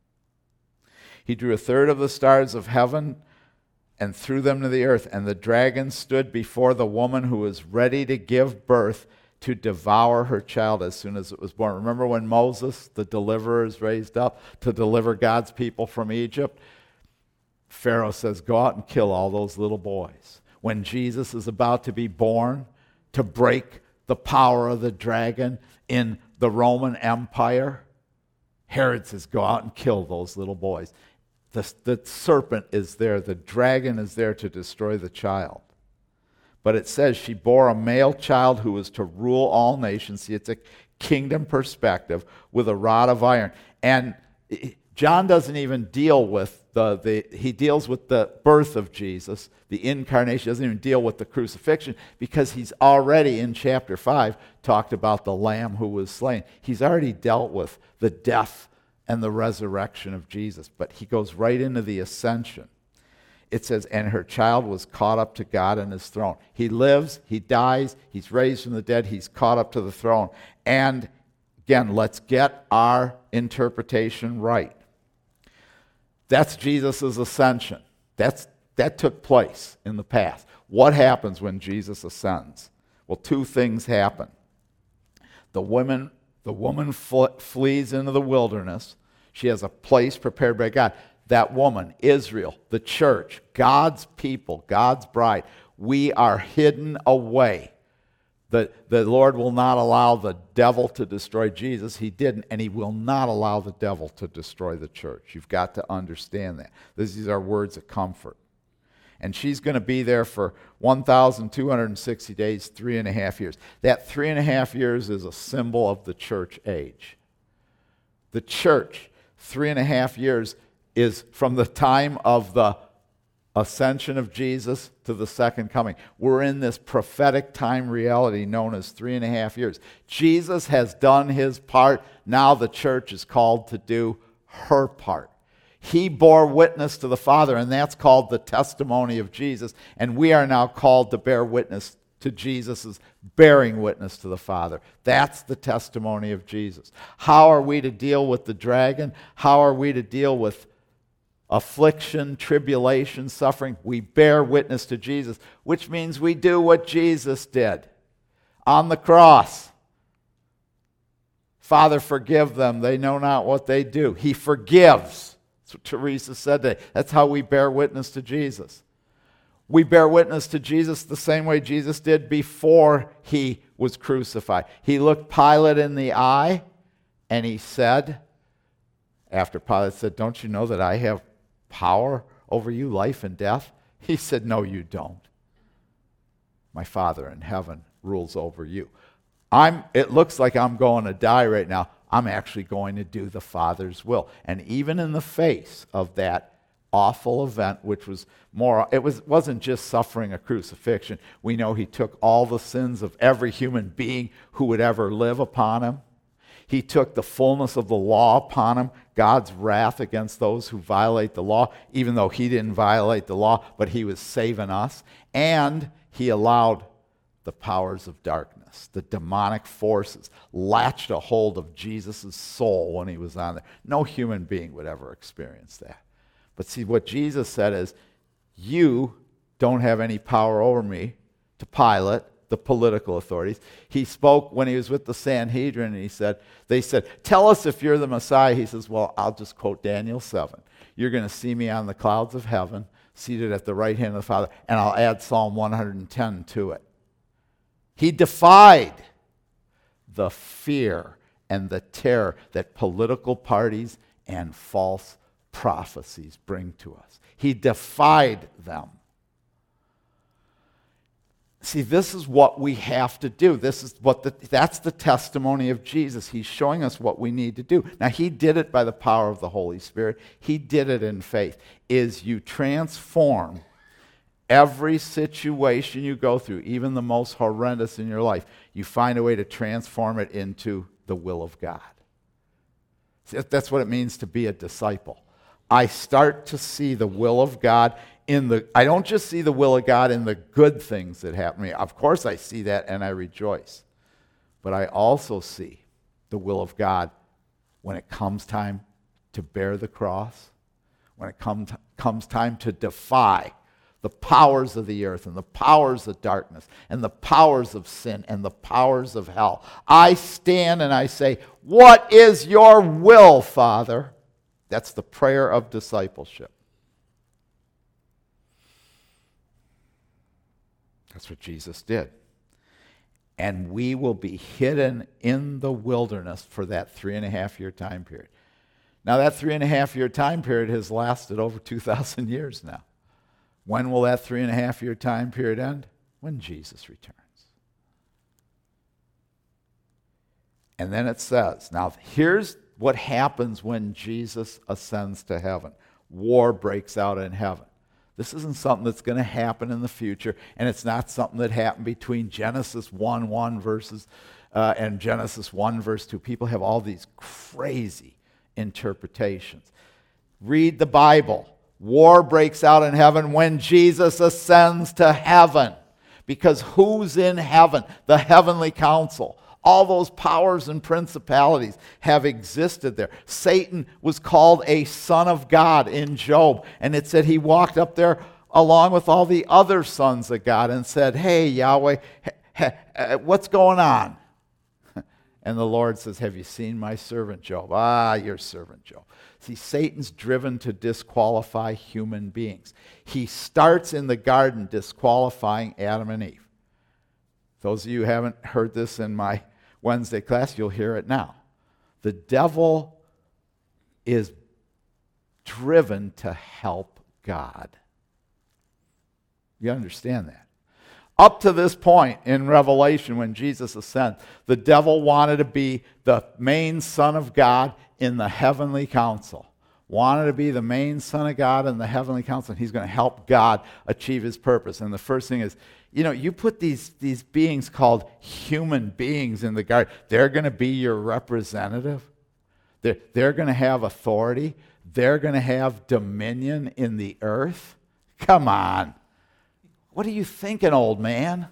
He drew a third of the stars of heaven and threw them to the earth, and the dragon stood before the woman who was ready to give birth to devour her child as soon as it was born. Remember when Moses, the deliverer, is raised up to deliver God's people from Egypt? Pharaoh says, go out and kill all those little boys. When Jesus is about to be born to break the power of the dragon in the Roman Empire, Herod says, go out and kill those little boys. The, the serpent is there, the dragon is there to destroy the child. But it says she bore a male child who was to rule all nations. See, it's a kingdom perspective with a rod of iron. And John doesn't even deal with the, the, he deals with the birth of Jesus, the incarnation. He doesn't even deal with the crucifixion because he's already in chapter five talked about the lamb who was slain. He's already dealt with the death and the resurrection of Jesus. But he goes right into the ascension. It says, and her child was caught up to God and his throne. He lives, he dies, he's raised from the dead, he's caught up to the throne. And again, let's get our interpretation right. That's Jesus' ascension. That's, that took place in the past. What happens when Jesus ascends? Well, two things happen. The woman, the woman fl- flees into the wilderness. She has a place prepared by God. That woman, Israel, the church, God's people, God's bride, we are hidden away. The, the Lord will not allow the devil to destroy Jesus. He didn't, and he will not allow the devil to destroy the church. You've got to understand that. These are words of comfort. And she's going to be there for one thousand two hundred sixty days, three and a half years. That three and a half years is a symbol of the church age. The church, three and a half years, is from the time of the ascension of Jesus to the second coming. We're in this prophetic time reality known as three and a half years. Jesus has done his part. Now the church is called to do her part. He bore witness to the Father, and that's called the testimony of Jesus. And we are now called to bear witness to Jesus' bearing witness to the Father. That's the testimony of Jesus. How are we to deal with the dragon? How are we to deal with affliction, tribulation, suffering? We bear witness to Jesus, which means we do what Jesus did on the cross. Father, forgive them. They know not what they do. He forgives. That's what Teresa said today. That's how we bear witness to Jesus. We bear witness to Jesus the same way Jesus did before he was crucified. He looked Pilate in the eye and he said, after Pilate said, don't you know that I have power over you, life and death? He said, no, you don't. My Father in heaven rules over you. I'm, it looks like I'm going to die right now. I'm actually going to do the Father's will. And even in the face of that awful event, which was more, it was, wasn't just suffering a crucifixion. We know he took all the sins of every human being who would ever live upon him. He took the fullness of the law upon him, God's wrath against those who violate the law, even though he didn't violate the law, but he was saving us. And he allowed the powers of darkness, the demonic forces, latched a hold of Jesus' soul when he was on there. No human being would ever experience that. But see, what Jesus said is, you don't have any power over me, to Pilate, the political authorities. He spoke when he was with the Sanhedrin, and he said, they said, tell us if you're the Messiah. He says, well, I'll just quote Daniel seven. You're going to see me on the clouds of heaven, seated at the right hand of the Father, and I'll add Psalm one hundred ten to it. He defied the fear and the terror that political parties and false prophecies bring to us. He defied them. See, this is what we have to do. This is what the, that's the testimony of Jesus. He's showing us what we need to do. Now, he did it by the power of the Holy Spirit. He did it in faith. Is you transform every situation you go through, even the most horrendous in your life, you find a way to transform it into the will of God. See, that's what it means to be a disciple. I start to see the will of God in the, I don't just see the will of God in the good things that happen to me. Of course I see that and I rejoice. But I also see the will of God when it comes time to bear the cross, when it comes, comes time to defy the powers of the earth and the powers of darkness and the powers of sin and the powers of hell. I stand and I say, what is your will, Father? That's the prayer of discipleship. That's what Jesus did. And we will be hidden in the wilderness for that three and a half year time period. Now, that three and a half year time period has lasted over two thousand years now. When will that three and a half year time period end? When Jesus returns. And then it says, now here's what happens when Jesus ascends to heaven. War breaks out in heaven. This isn't something that's going to happen in the future, and it's not something that happened between Genesis one one verses uh, and Genesis one verse two. People have all these crazy interpretations. Read the Bible. War breaks out in heaven when Jesus ascends to heaven. Because who's in heaven? The heavenly council. All those powers and principalities have existed there. Satan was called a son of God in Job, and it said he walked up there along with all the other sons of God and said, hey, Yahweh, what's going on? And the Lord says, have you seen my servant Job? Ah, your servant Job. See, Satan's driven to disqualify human beings. He starts in the garden disqualifying Adam and Eve. Those of you who haven't heard this in my Wednesday class, you'll hear it now. The devil is driven to help God. You understand that? Up to this point in Revelation, when Jesus ascends, the devil wanted to be the main son of God in the heavenly council. Wanted to be the main son of God in the heavenly council, and he's going to help God achieve his purpose. And the first thing is, you know, you put these, these beings called human beings in the garden. They're going to be your representative. They're, they're going to have authority. They're going to have dominion in the earth. Come on. What are you thinking, old man?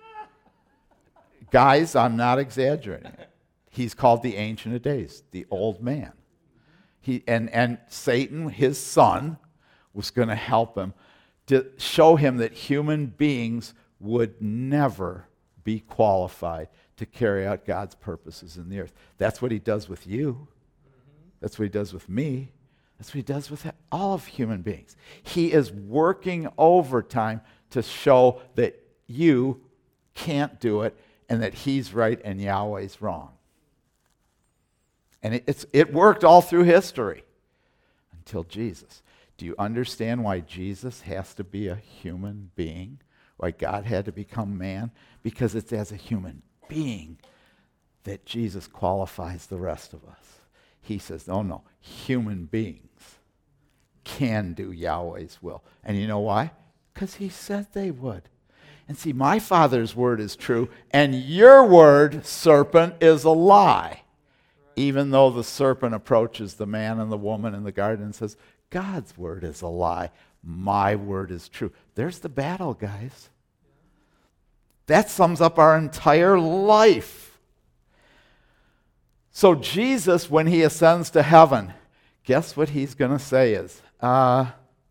Guys, I'm not exaggerating. He's called the Ancient of Days, the old man. He, and, and Satan, his son, was going to help him to show him that human beings would never be qualified to carry out God's purposes in the earth. That's what he does with you. That's what he does with me. That's what he does with all of human beings. He is working overtime to show that you can't do it and that he's right and Yahweh's wrong. And it, it's, it worked all through history until Jesus. Do you understand why Jesus has to be a human being? Why God had to become man? Because it's as a human being that Jesus qualifies the rest of us. He says, no, no, human beings can do Yahweh's will. And you know why? Because he said they would. And see, my Father's word is true, and your word, serpent, is a lie. Even though the serpent approaches the man and the woman in the garden and says, God's word is a lie. My word is true. There's the battle, guys. That sums up our entire life. So Jesus, when he ascends to heaven, guess what he's going to say is, uh,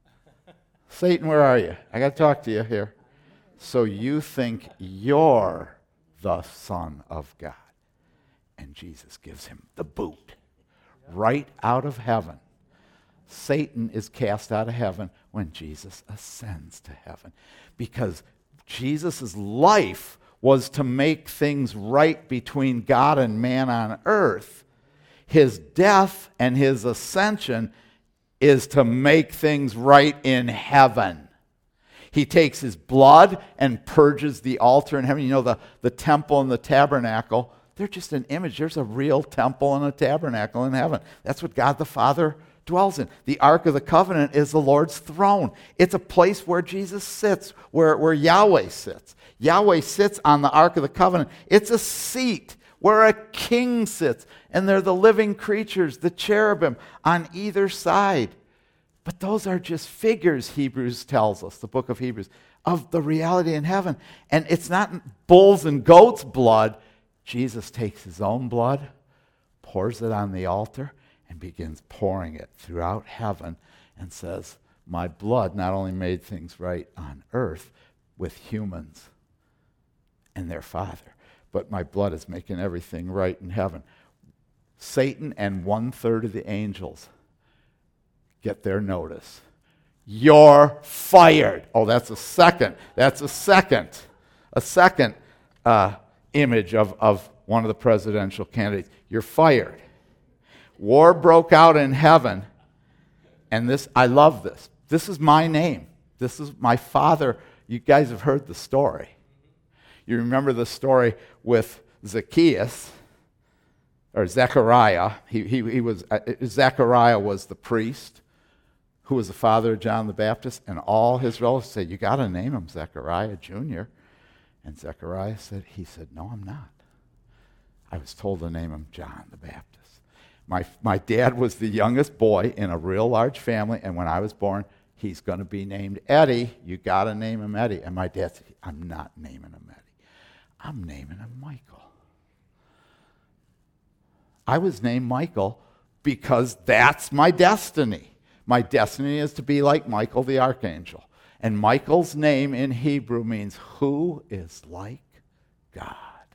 Satan, where are you? I got to talk to you here. So you think you're the Son of God. And Jesus gives him the boot right out of heaven. Satan is cast out of heaven when Jesus ascends to heaven, because Jesus' life was to make things right between God and man on earth. His death and his ascension is to make things right in heaven. He takes his blood and purges the altar in heaven. You know, the, the temple and the tabernacle, they're just an image. There's a real temple and a tabernacle in heaven. That's what God the Father dwells in. The Ark of the Covenant is the Lord's throne. It's a place where Jesus sits, where, where Yahweh sits. Yahweh sits on the Ark of the Covenant. It's a seat where a king sits, and they're the living creatures, the cherubim, on either side. But those are just figures, Hebrews tells us, the book of Hebrews, of the reality in heaven. And it's not bulls and goats' blood. Jesus takes his own blood, pours it on the altar, and begins pouring it throughout heaven and says, my blood not only made things right on earth with humans and their Father, but my blood is making everything right in heaven. Satan and one-third of the angels get their notice. You're fired. Oh, that's a second. That's a second. A second uh, image of, of one of the presidential candidates. You're fired. War broke out in heaven, and this, I love this. This is my name. This is my father. You guys have heard the story. You remember the story with Zacchaeus, or Zechariah. He, he, he was, uh, Zechariah was the priest who was the father of John the Baptist, and all his relatives said, you got to name him Zechariah Junior And Zechariah said, he said, no, I'm not. I was told to name him John the Baptist. My, my dad was the youngest boy in a real large family, and when I was born, he's going to be named Eddie. You got to name him Eddie. And my dad said, I'm not naming him Eddie. I'm naming him Michael. I was named Michael because that's my destiny. My destiny is to be like Michael the archangel. And Michael's name in Hebrew means who is like God.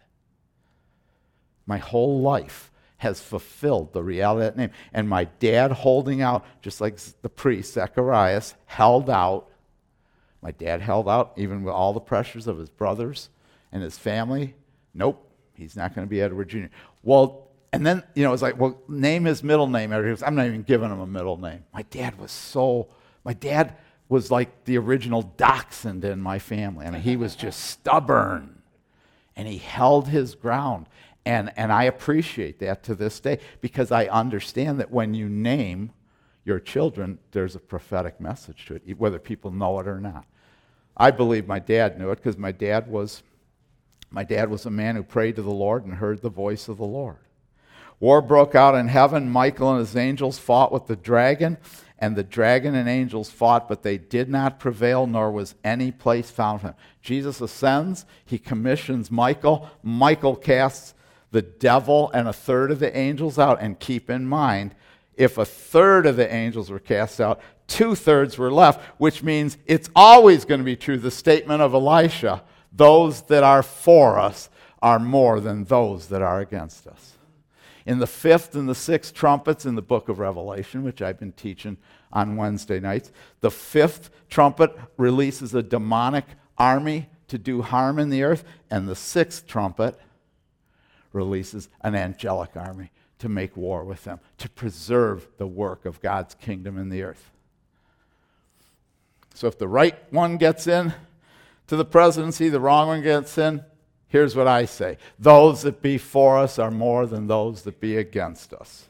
My whole life has fulfilled the reality of that name. And my dad holding out, just like the priest, Zacharias, held out. My dad held out, even with all the pressures of his brothers and his family. Nope, he's not going to be Edward Junior Well, and then, you know, it's like, well, name his middle name. I'm not even giving him a middle name. My dad was so, my dad was like the original dachshund in my family. I mean, he was just stubborn. And he held his ground. And, and I appreciate that to this day, because I understand that when you name your children, there's a prophetic message to it, whether people know it or not. I believe my dad knew it, because my dad was my dad was a man who prayed to the Lord and heard the voice of the Lord. War broke out in heaven. Michael and his angels fought with the dragon, and the dragon and angels fought, but they did not prevail, nor was any place found for him. Jesus ascends. He commissions Michael. Michael casts the devil and a third of the angels out. And keep in mind, if a third of the angels were cast out, two-thirds were left, which means it's always going to be true, the statement of Elisha, those that are for us are more than those that are against us. In the fifth and the sixth trumpets in the book of Revelation, which I've been teaching on Wednesday nights, the fifth trumpet releases a demonic army to do harm in the earth, and the sixth trumpet releases an angelic army to make war with them, to preserve the work of God's kingdom in the earth. So if the right one gets in to the presidency, the wrong one gets in, here's what I say. Those that be for us are more than those that be against us.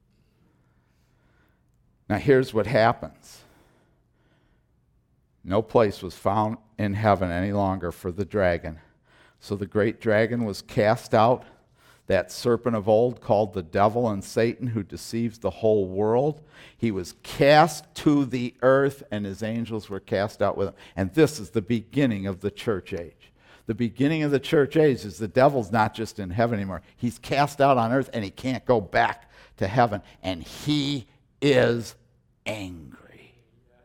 Now here's what happens. No place was found in heaven any longer for the dragon. So the great dragon was cast out, that serpent of old called the devil and Satan, who deceives the whole world. He was cast to the earth, and his angels were cast out with him. And this is the beginning of the church age. The beginning of the church age is the devil's not just in heaven anymore. He's cast out on earth, and he can't go back to heaven. And he is angry.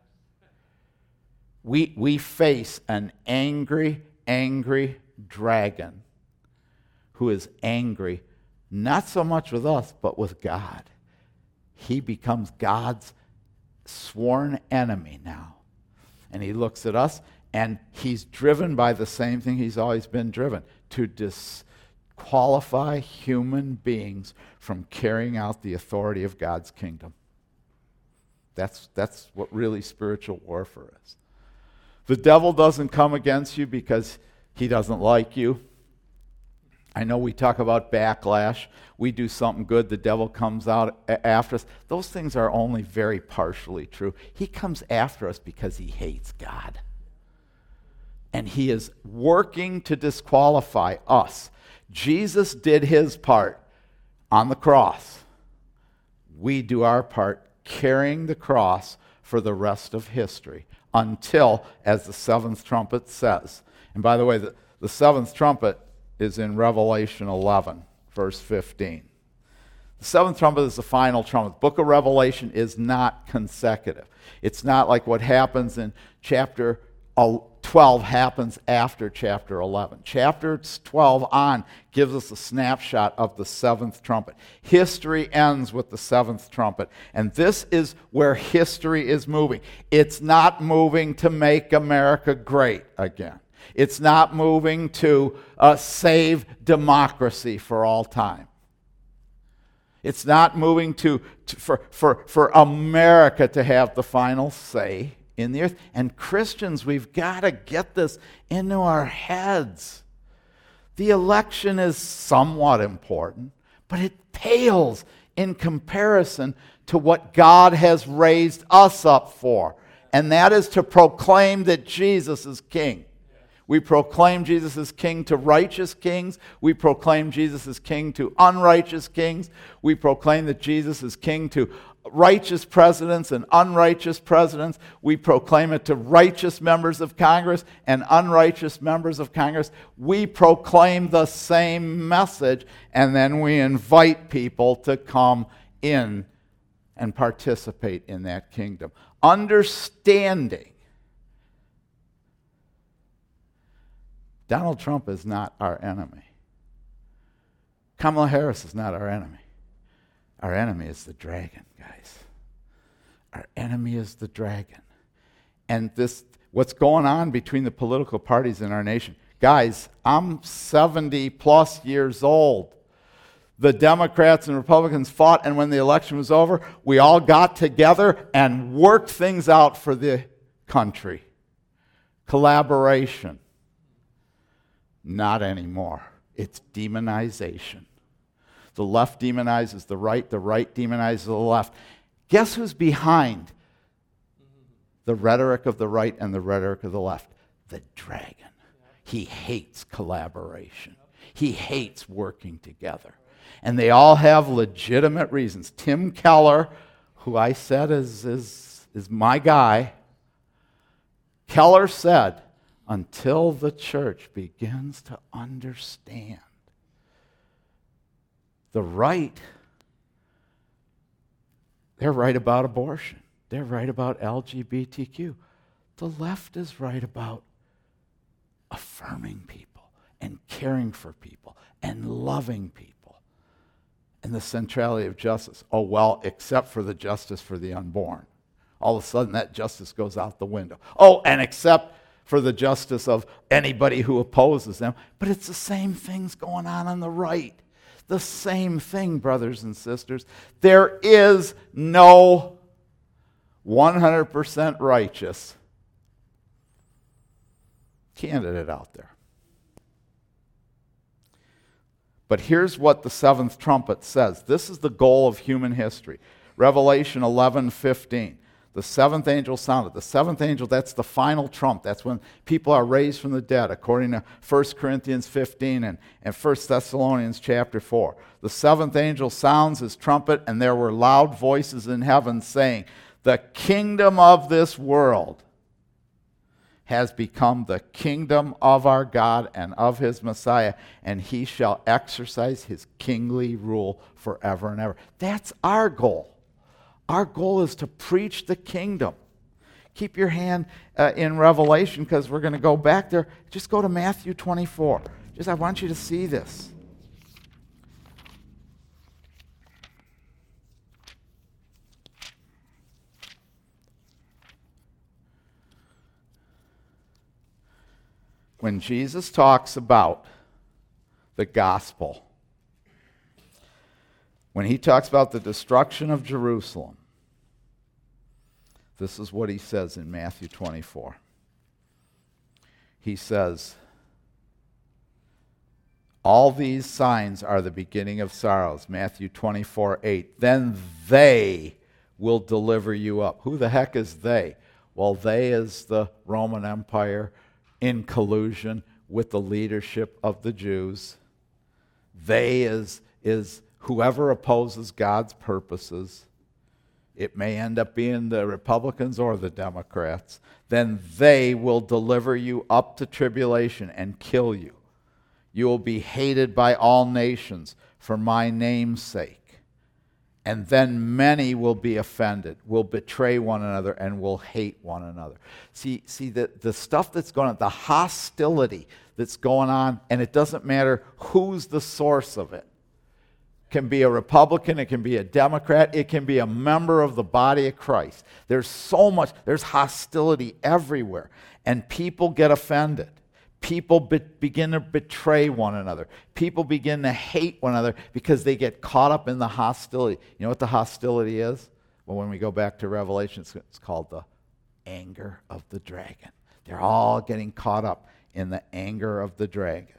We, we face an angry, angry dragon who is angry, not so much with us, but with God. He becomes God's sworn enemy now. And he looks at us, and he's driven by the same thing he's always been driven, to disqualify human beings from carrying out the authority of God's kingdom. That's, that's what really spiritual warfare is. The devil doesn't come against you because he doesn't like you. I know we talk about backlash. We do something good, the devil comes out a- after us. Those things are only very partially true. He comes after us because he hates God. And he is working to disqualify us. Jesus did his part on the cross. We do our part carrying the cross for the rest of history until, as the seventh trumpet says. And by the way, the, the seventh trumpet is in Revelation eleven, verse fifteen. The seventh trumpet is the final trumpet. The book of Revelation is not consecutive. It's not like what happens in chapter twelve happens after chapter eleven. Chapter twelve on gives us a snapshot of the seventh trumpet. History ends with the seventh trumpet, and this is where history is moving. It's not moving to make America great again. It's not moving to uh, save democracy for all time. It's not moving to, to for, for, for America to have the final say in the earth. And Christians, we've got to get this into our heads. The election is somewhat important, but it pales in comparison to what God has raised us up for, and that is to proclaim that Jesus is King. We proclaim Jesus as king to righteous kings. We proclaim Jesus as king to unrighteous kings. We proclaim that Jesus is king to righteous presidents and unrighteous presidents. We proclaim it to righteous members of Congress and unrighteous members of Congress. We proclaim the same message, and then we invite people to come in and participate in that kingdom. Understanding Donald Trump is not our enemy. Kamala Harris is not our enemy. Our enemy is the dragon, guys. Our enemy is the dragon. And this, what's going on between the political parties in our nation. Guys, I'm seventy plus years old. The Democrats and Republicans fought, and when the election was over, we all got together and worked things out for the country. Collaboration. Not anymore. It's demonization. The left demonizes the right, the right demonizes the left. Guess who's behind the rhetoric of the right and the rhetoric of the left? The dragon. He hates collaboration. He hates working together. And they all have legitimate reasons. Tim Keller, who I said is, is, is my guy, Keller said, until the church begins to understand the right, they're right about abortion. They're right about L G B T Q. The left is right about affirming people and caring for people and loving people and the centrality of justice. Oh, well, except for the justice for the unborn. All of a sudden, that justice goes out the window. Oh, and except for the justice of anybody who opposes them. But it's the same things going on on the right. The same thing, brothers and sisters. There is no one hundred percent righteous candidate out there. But here's what the seventh trumpet says. This is the goal of human history. Revelation eleven fifteen. The seventh angel sounded. The seventh angel, that's the final trump. That's when people are raised from the dead, according to First Corinthians fifteen and, and First Thessalonians chapter four. The seventh angel sounds his trumpet, and there were loud voices in heaven saying, the kingdom of this world has become the kingdom of our God and of his Messiah, and he shall exercise his kingly rule forever and ever. That's our goal. Our goal is to preach the kingdom. Keep your hand uh, in Revelation because we're going to go back there. Just go to Matthew twenty-four. Just I want you to see this. When Jesus talks about the gospel, when he talks about the destruction of Jerusalem, this is what he says in Matthew twenty-four. He says, all these signs are the beginning of sorrows. Matthew twenty-four eight. Then they will deliver you up. Who the heck is they? Well, they is the Roman Empire in collusion with the leadership of the Jews. They is, is whoever opposes God's purposes. It may end up being the Republicans or the Democrats. Then they will deliver you up to tribulation and kill you. You will be hated by all nations for my name's sake. And then many will be offended, will betray one another, and will hate one another. See, see the, the stuff that's going on, the hostility that's going on, and it doesn't matter who's the source of it. It can be a Republican, it can be a Democrat, it can be a member of the body of Christ. There's so much, there's hostility everywhere, and people get offended. People be- begin to betray one another. People begin to hate one another because they get caught up in the hostility. You know what the hostility is? Well, when we go back to Revelation, it's, it's called the anger of the dragon. They're all getting caught up in the anger of the dragon.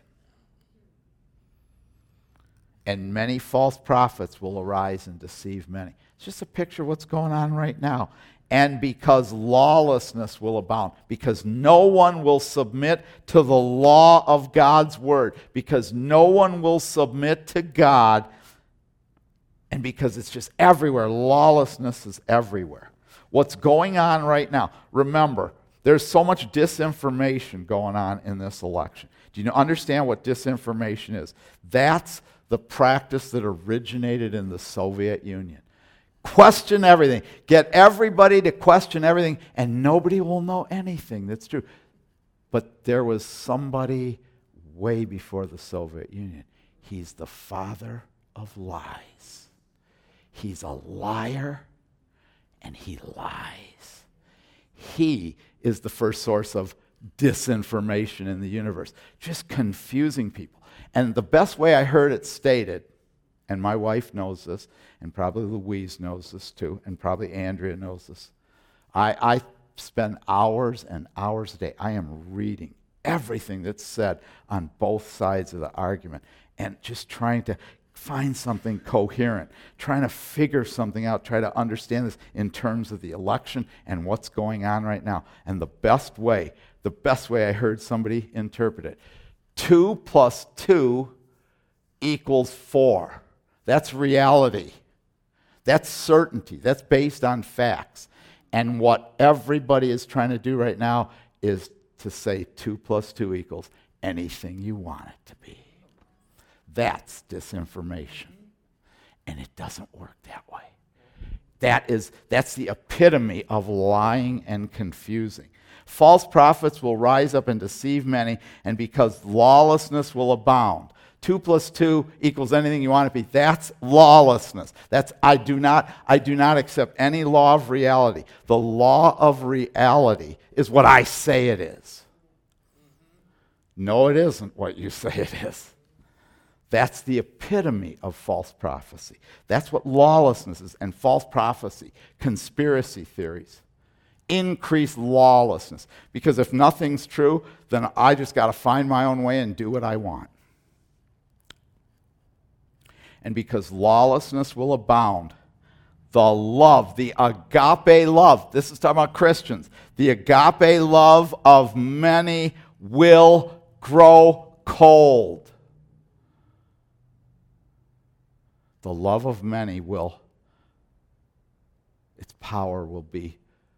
And many false prophets will arise and deceive many. It's just a picture of what's going on right now. And because lawlessness will abound, because no one will submit to the law of God's word, because no one will submit to God, and because it's just everywhere. Lawlessness is everywhere. What's going on right now? Remember, there's so much disinformation going on in this election. Do you understand what disinformation is? That's the practice that originated in the Soviet Union. Question everything. Get everybody to question everything, and nobody will know anything that's true. But there was somebody way before the Soviet Union. He's the father of lies. He's a liar, and he lies. He is the first source of disinformation in the universe, just confusing people. And the best way I heard it stated, and my wife knows this, and probably Louise knows this too, and probably Andrea knows this. I, I spend hours and hours a day. I am reading everything that's said on both sides of the argument and just trying to find something coherent, trying to figure something out, try to understand this in terms of the election and what's going on right now. And the best way, the best way I heard somebody interpret it, two plus two equals four. That's reality. That's certainty. That's based on facts. And what everybody is trying to do right now is to say two plus two equals anything you want it to be. That's disinformation. And it doesn't work that way. That is, that's the epitome of lying and confusing. False prophets will rise up and deceive many, and because lawlessness will abound. Two plus two equals anything you want it to be. That's lawlessness. That's I do not I do not accept any law of reality. The law of reality is what I say it is. No, it isn't what you say it is. That's the epitome of false prophecy. That's what lawlessness is, and false prophecy, conspiracy theories. Increase lawlessness. Because if nothing's true, then I just got to find my own way and do what I want. And because lawlessness will abound, the love, the agape love, this is talking about Christians, the agape love of many will grow cold. The love of many will, its power will be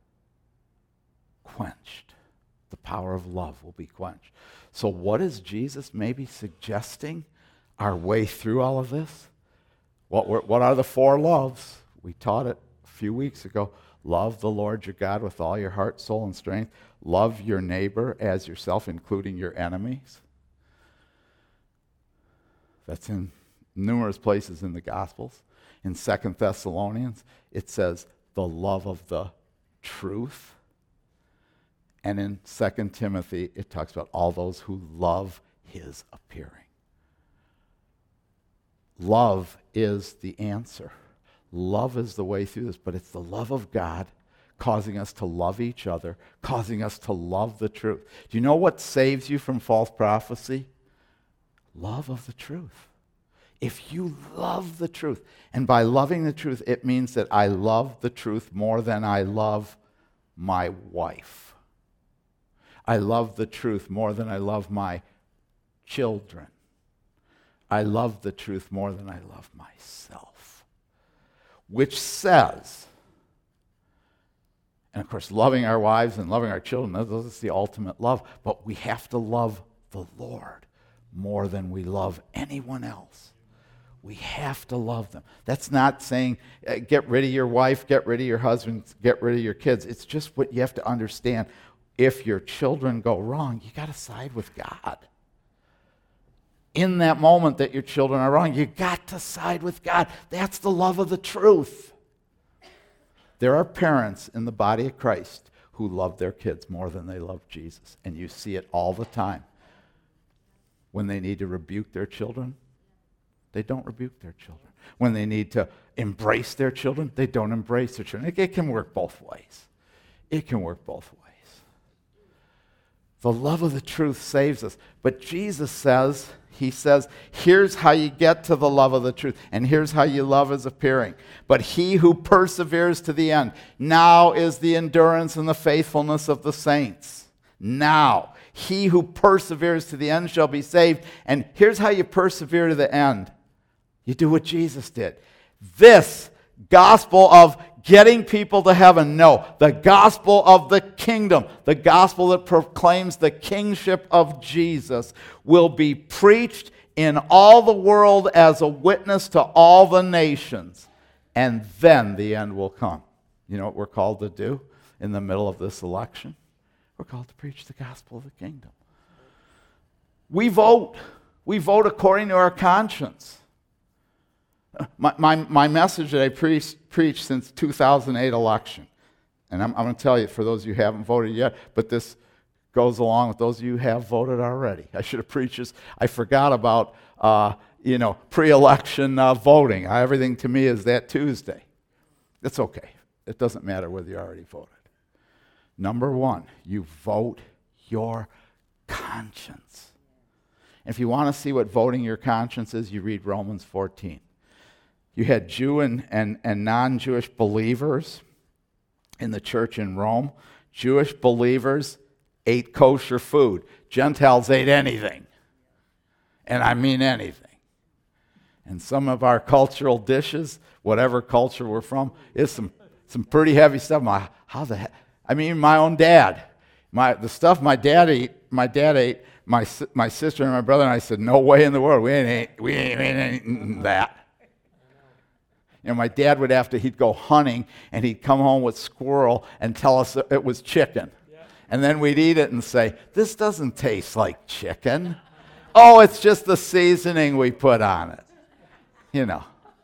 quenched. The power of love will be quenched. So what is Jesus maybe suggesting our way through all of this? What, were, what are the four loves? We taught it a few weeks ago. Love the Lord your God with all your heart, soul, and strength. Love your neighbor as yourself, including your enemies. That's in numerous places in the Gospels. In Second Thessalonians, it says the love of the truth. And in Second Timothy, it talks about all those who love his appearing. Love is the answer. Love is the way through this, but it's the love of God causing us to love each other, causing us to love the truth. Do you know what saves you from false prophecy? Love of the truth. If you love the truth, and by loving the truth, it means that I love the truth more than I love my wife. I love the truth more than I love my children. I love the truth more than I love myself. Which says, and of course, loving our wives and loving our children, those is the ultimate love, but we have to love the Lord more than we love anyone else. We have to love them. That's not saying uh, get rid of your wife, get rid of your husband, get rid of your kids. It's just what you have to understand. If your children go wrong, you got to side with God. In that moment that your children are wrong, you got to side with God. That's the love of the truth. There are parents in the body of Christ who love their kids more than they love Jesus, and you see it all the time. When they need to rebuke their children, they don't rebuke their children. When they need to embrace their children, they don't embrace their children. It, it can work both ways. It can work both ways. The love of the truth saves us. But Jesus says, he says, here's how you get to the love of the truth, and here's how you love is appearing. But he who perseveres to the end, now is the endurance and the faithfulness of the saints. Now, he who perseveres to the end shall be saved. And here's how you persevere to the end. You do what Jesus did. This gospel of getting people to heaven, no, the gospel of the kingdom, the gospel that proclaims the kingship of Jesus, will be preached in all the world as a witness to all the nations, and then the end will come. You know what we're called to do in the middle of this election? We're called to preach the gospel of the kingdom. We vote. We vote according to our conscience. My, my, my message that I preached preached since two thousand eight election, and I'm, I'm going to tell you, for those of you who haven't voted yet, but this goes along with those of you who have voted already. I should have preached this. I forgot about uh, you know pre-election uh, voting. Everything to me is that Tuesday. It's okay. It doesn't matter whether you already voted. Number one, you vote your conscience. If you want to see what voting your conscience is, you read Romans fourteen. You had Jew and, and, and non-Jewish believers in the church in Rome. Jewish believers ate kosher food. Gentiles ate anything. And I mean anything. And some of our cultural dishes, whatever culture we're from, is some, some pretty heavy stuff. My, how the heck? I mean, my own dad. My, the stuff my dad ate, my dad ate, my, my sister and my brother and I said, no way in the world. We ain't, we ain't, we ain't eating that. You know, my dad would have to, he'd go hunting, and he'd come home with squirrel and tell us it was chicken. Yeah. And then we'd eat it and say, this doesn't taste like chicken. Oh, it's just the seasoning we put on it. You know.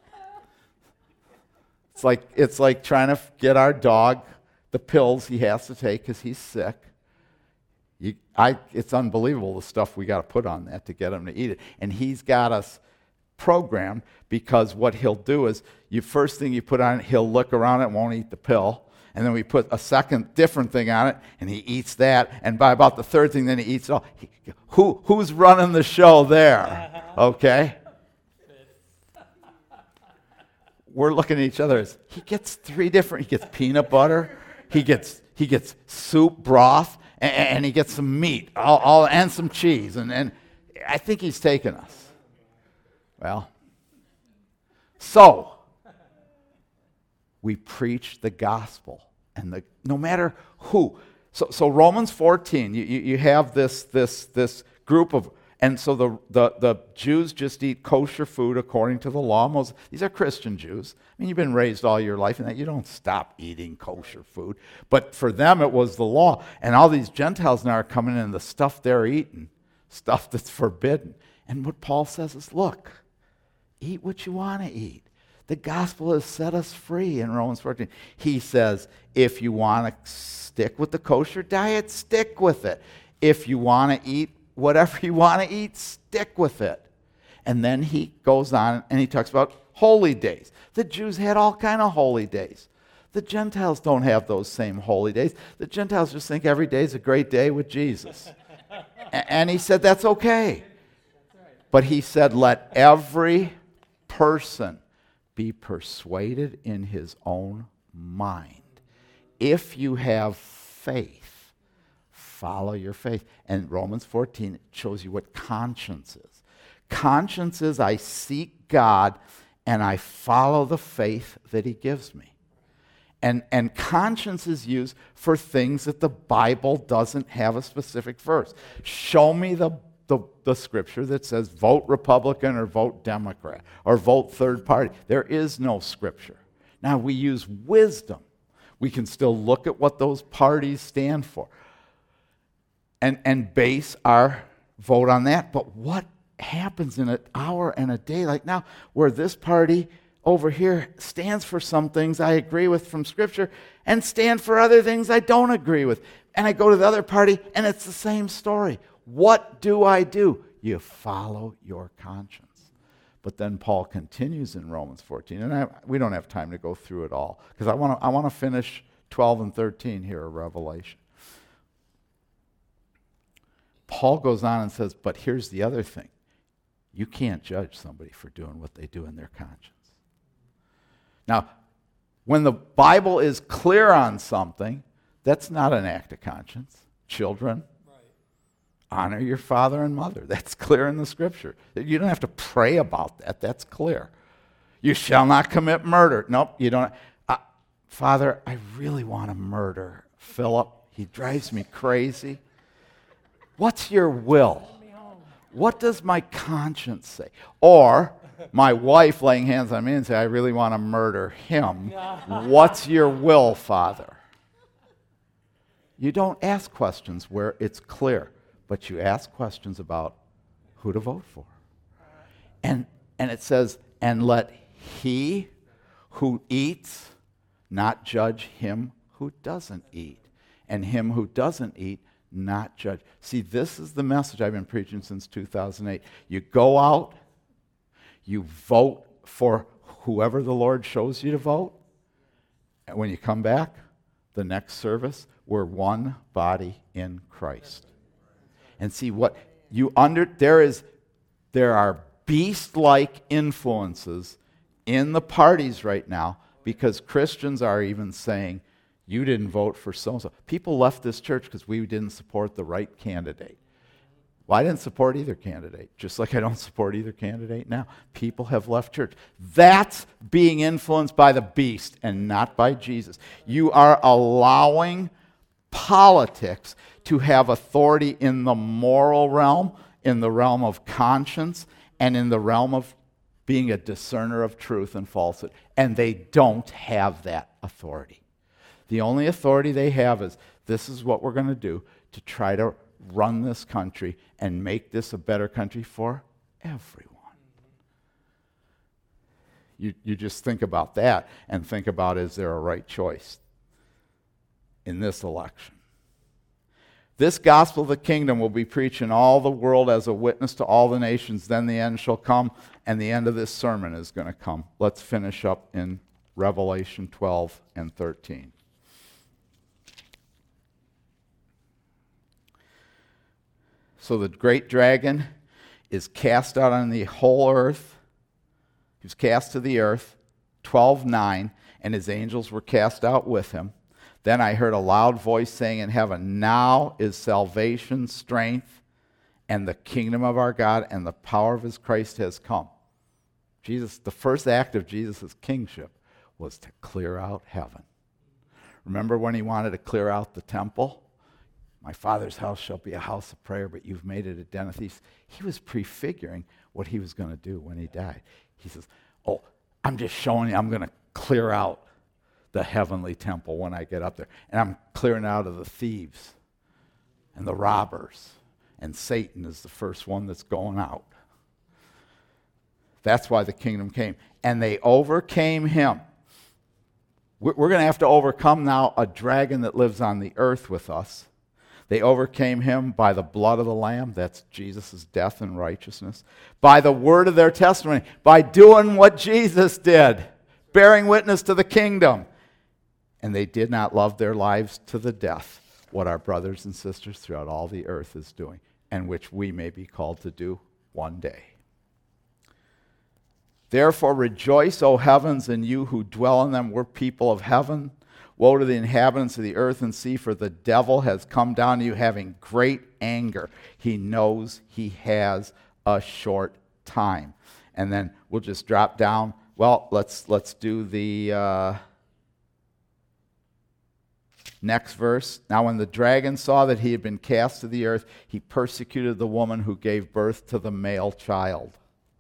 It's like, it's like trying to get our dog the pills he has to take because he's sick. You, I, it's unbelievable the stuff we got to put on that to get him to eat it. And he's got us programmed, because what he'll do is, you first thing you put on it, he'll look around it and won't eat the pill. And then we put a second different thing on it, and he eats that. And by about the third thing, then he eats it all. He, who, who's running the show there? Okay? We're looking at each other as, he gets three different, he gets peanut butter, he gets he gets soup, broth, and, and he gets some meat, all, all and some cheese. And, and I think he's taken us. Well, so we preach the gospel, and the no matter who. So, so Romans fourteen, you, you, you have this this this group of, And so the, the, the Jews just eat kosher food according to the law. Most, these are Christian Jews. I mean, you've been raised all your life in that. You don't stop eating kosher food. But for them, it was the law. And all these Gentiles now are coming in, and the stuff they're eating, stuff that's forbidden. And what Paul says is, look, eat what you want to eat. The gospel has set us free in Romans fourteen. He says, if you want to stick with the kosher diet, stick with it. If you want to eat whatever you want to eat, stick with it. And then he goes on and he talks about holy days. The Jews had all kind of holy days. The Gentiles don't have those same holy days. The Gentiles just think every day is a great day with Jesus. And he said that's okay. But he said, let every person be persuaded in his own mind. If you have faith, follow your faith. And Romans fourteen shows you what conscience is. Conscience is I seek God and I follow the faith that he gives me. And, and conscience is used for things that the Bible doesn't have a specific verse. Show me the, the, the scripture that says vote Republican or vote Democrat or vote third party. There is no scripture. Now, we use wisdom. We can still look at what those parties stand for and, and base our vote on that. But what happens in an hour and a day like now where this party over here stands for some things I agree with from Scripture and stand for other things I don't agree with. And I go to the other party and it's the same story. What do I do? You follow your conscience. But then Paul continues in Romans fourteen, and I, we don't have time to go through it all because I want to I want to finish twelve and thirteen here of Revelation. Paul goes on and says, but here's the other thing. You can't judge somebody for doing what they do in their conscience. Now, when the Bible is clear on something, that's not an act of conscience. Children, right. Honor your father and mother. That's clear in the Scripture. You don't have to pray about that. That's clear. You shall not commit murder. Nope, you don't. Uh, Father, I really want to murder Philip. He drives me crazy. What's your will? What does my conscience say? Or my wife laying hands on me and say, I really want to murder him. What's your will, Father? You don't ask questions where it's clear, but you ask questions about who to vote for. And, and it says, and let he who eats not judge him who doesn't eat, and him who doesn't eat not judge. See, this is the message I've been preaching since two thousand eight. You go out, you vote for whoever the Lord shows you to vote, and when you come back, the next service, we're one body in Christ. And see what you under there is there are beast-like influences in the parties right now because Christians are even saying, you didn't vote for so-and-so. People left this church because we didn't support the right candidate. Well, I didn't support either candidate, just like I don't support either candidate now. People have left church. That's being influenced by the beast and not by Jesus. You are allowing politics to have authority in the moral realm, in the realm of conscience, and in the realm of being a discerner of truth and falsehood. And they don't have that authority. The only authority they have is this is what we're going to do to try to run this country and make this a better country for everyone. You, you just think about that and think about, is there a right choice in this election? This gospel of the kingdom will be preached in all the world as a witness to all the nations. Then the end shall come, and the end of this sermon is going to come. Let's finish up in Revelation twelve and thirteen. So the great dragon is cast out on the whole earth. He was cast to the earth, twelve nine, and his angels were cast out with him. Then I heard a loud voice saying in heaven, now is salvation, strength, and the kingdom of our God, and the power of his Christ has come. Jesus, the first act of Jesus' kingship was to clear out heaven. Remember when he wanted to clear out the temple? My Father's house shall be a house of prayer, but you've made it a den of thieves. He was prefiguring what he was going to do when he died. He says, oh, I'm just showing you I'm going to clear out the heavenly temple when I get up there. And I'm clearing out of the thieves and the robbers. And Satan is the first one that's going out. That's why the kingdom came. And they overcame him. We're going to have to overcome now a dragon that lives on the earth with us. They overcame him by the blood of the Lamb. That's Jesus' death and righteousness. By the word of their testimony. By doing what Jesus did. Bearing witness to the kingdom. And they did not love their lives to the death. What our brothers and sisters throughout all the earth is doing. And which we may be called to do one day. Therefore rejoice, O heavens, and you who dwell in them. We're people of heaven. Woe to the inhabitants of the earth and sea, for the devil has come down to you having great anger. He knows he has a short time. And then we'll just drop down. Well, let's let's do the uh, next verse. Now when the dragon saw that he had been cast to the earth, he persecuted the woman who gave birth to the male child.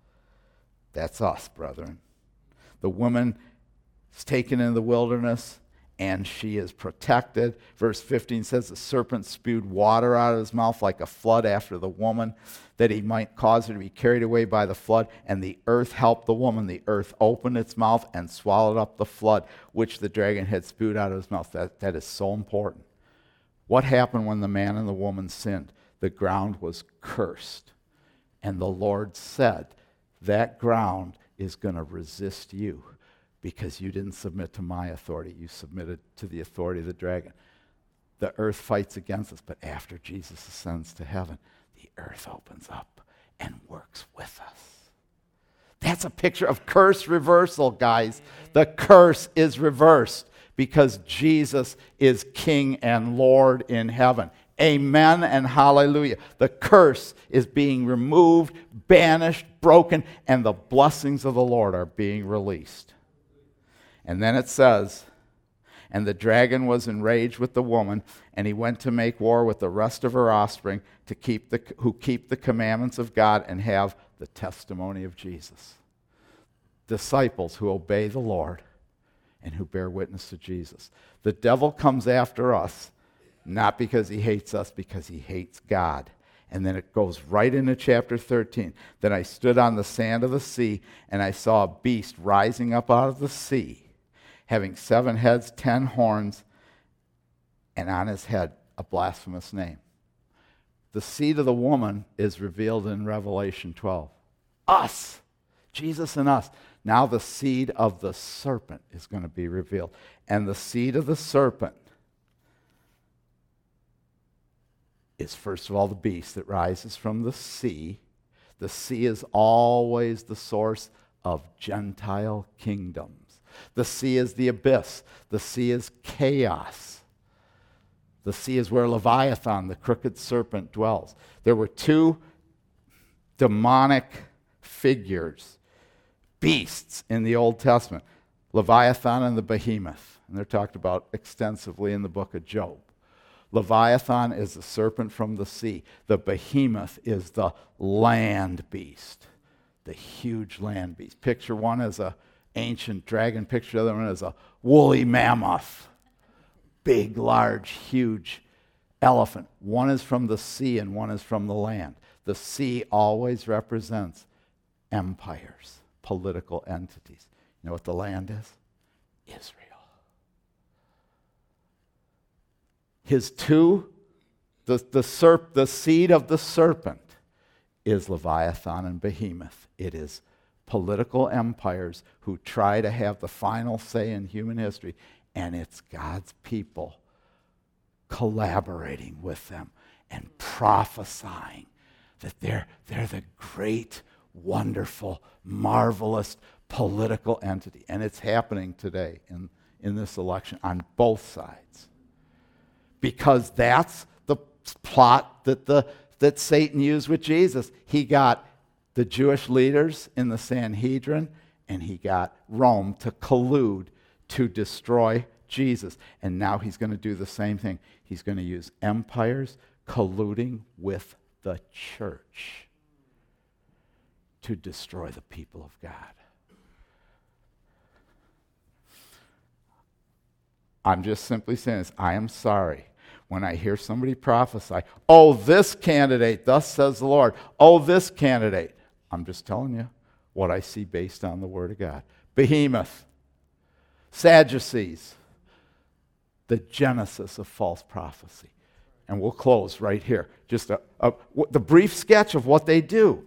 That's us, brethren. The woman is taken in the wilderness, and she is protected. Verse fifteen says, the serpent spewed water out of his mouth like a flood after the woman, that he might cause her to be carried away by the flood. And the earth helped the woman. The earth opened its mouth and swallowed up the flood, which the dragon had spewed out of his mouth. That, that is so important. What happened when the man and the woman sinned? The ground was cursed. And the Lord said, that ground is going to resist you because you didn't submit to my authority. You submitted to the authority of the dragon. The earth fights against us, but after Jesus ascends to heaven, the earth opens up and works with us. That's a picture of curse reversal, guys. The curse is reversed because Jesus is King and Lord in heaven. Amen and hallelujah. The curse is being removed, banished, broken, and the blessings of the Lord are being released. And then it says, and the dragon was enraged with the woman, and he went to make war with the rest of her offspring to keep the, who keep the commandments of God and have the testimony of Jesus. Disciples who obey the Lord and who bear witness to Jesus. The devil comes after us, not because he hates us, because he hates God. And then it goes right into chapter thirteen. Then I stood on the sand of the sea, and I saw a beast rising up out of the sea, having seven heads, ten horns, and on his head a blasphemous name. The seed of the woman is revealed in Revelation twelve. Us, Jesus and us. Now the seed of the serpent is going to be revealed. And the seed of the serpent is first of all the beast that rises from the sea. The sea is always the source of Gentile kingdoms. The sea is the abyss. The sea is chaos. The sea is where Leviathan, the crooked serpent, dwells. There were two demonic figures, beasts in the Old Testament, Leviathan and the behemoth. And they're talked about extensively in the book of Job. Leviathan is the serpent from the sea. The behemoth is the land beast, the huge land beast. Picture one as an ancient dragon. Picture the other one as a woolly mammoth. Big, large, huge elephant. One is from the sea and one is from the land. The sea always represents empires, political entities. You know what the land is? Israel. His two, the, the, serp, the seed of the serpent is Leviathan and Behemoth. It is political empires who try to have the final say in human history, and it's God's people collaborating with them and prophesying that they're, they're the great, wonderful, marvelous political entity. And it's happening today in, in this election on both sides. Because that's the plot that, the, that Satan used with Jesus. He got the Jewish leaders in the Sanhedrin, and he got Rome to collude to destroy Jesus. And now he's going to do the same thing. He's going to use empires colluding with the church to destroy the people of God. I'm just simply saying this. I am sorry when I hear somebody prophesy, oh, this candidate, thus says the Lord. Oh, this candidate. I'm just telling you what I see based on the Word of God. Behemoth, Sadducees, the genesis of false prophecy. And we'll close right here. Just a, a, the brief sketch of what they do.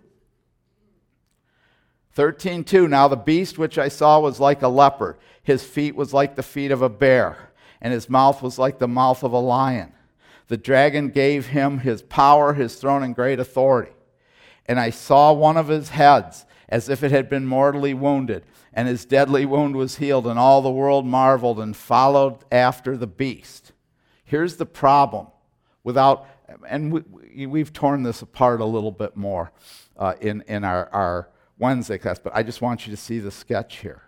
thirteen two, now the beast which I saw was like a leopard. His feet was like the feet of a bear, and his mouth was like the mouth of a lion. The dragon gave him his power, his throne, and great authority. And I saw one of his heads as if it had been mortally wounded, and his deadly wound was healed, and all the world marveled and followed after the beast. Here's the problem. Without, and we, we've torn this apart a little bit more uh, in, in our, our Wednesday class, but I just want you to see the sketch here.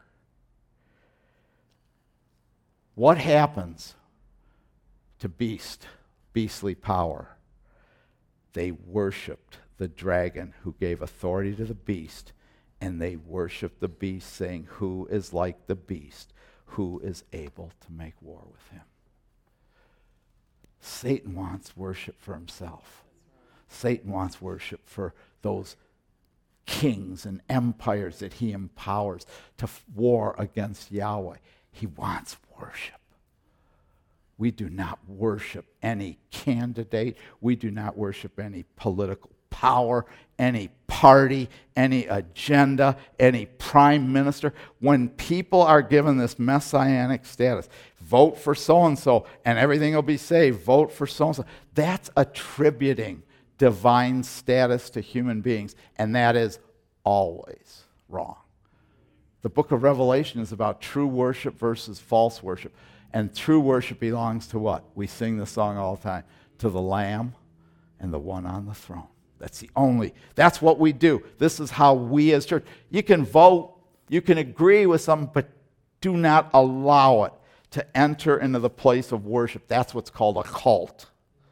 What happens to beast, beastly power? They worshiped the dragon who gave authority to the beast, and they worshiped the beast, saying, who is like the beast, who is able to make war with him? Satan wants worship for himself. Satan wants worship for those kings and empires that he empowers to f- war against Yahweh. He wants worship. We do not worship any candidate. We do not worship any political power, any party, any agenda, any prime minister. When people are given this messianic status, vote for so-and-so and everything will be saved, vote for so-and-so, that's attributing divine status to human beings, and that is always wrong. The book of Revelation is about true worship versus false worship. And true worship belongs to what? We sing the song all the time. To the Lamb and the one on the throne. That's the only, that's what we do. This is how we as church, you can vote, you can agree with something, but do not allow it to enter into the place of worship. That's what's called a cult.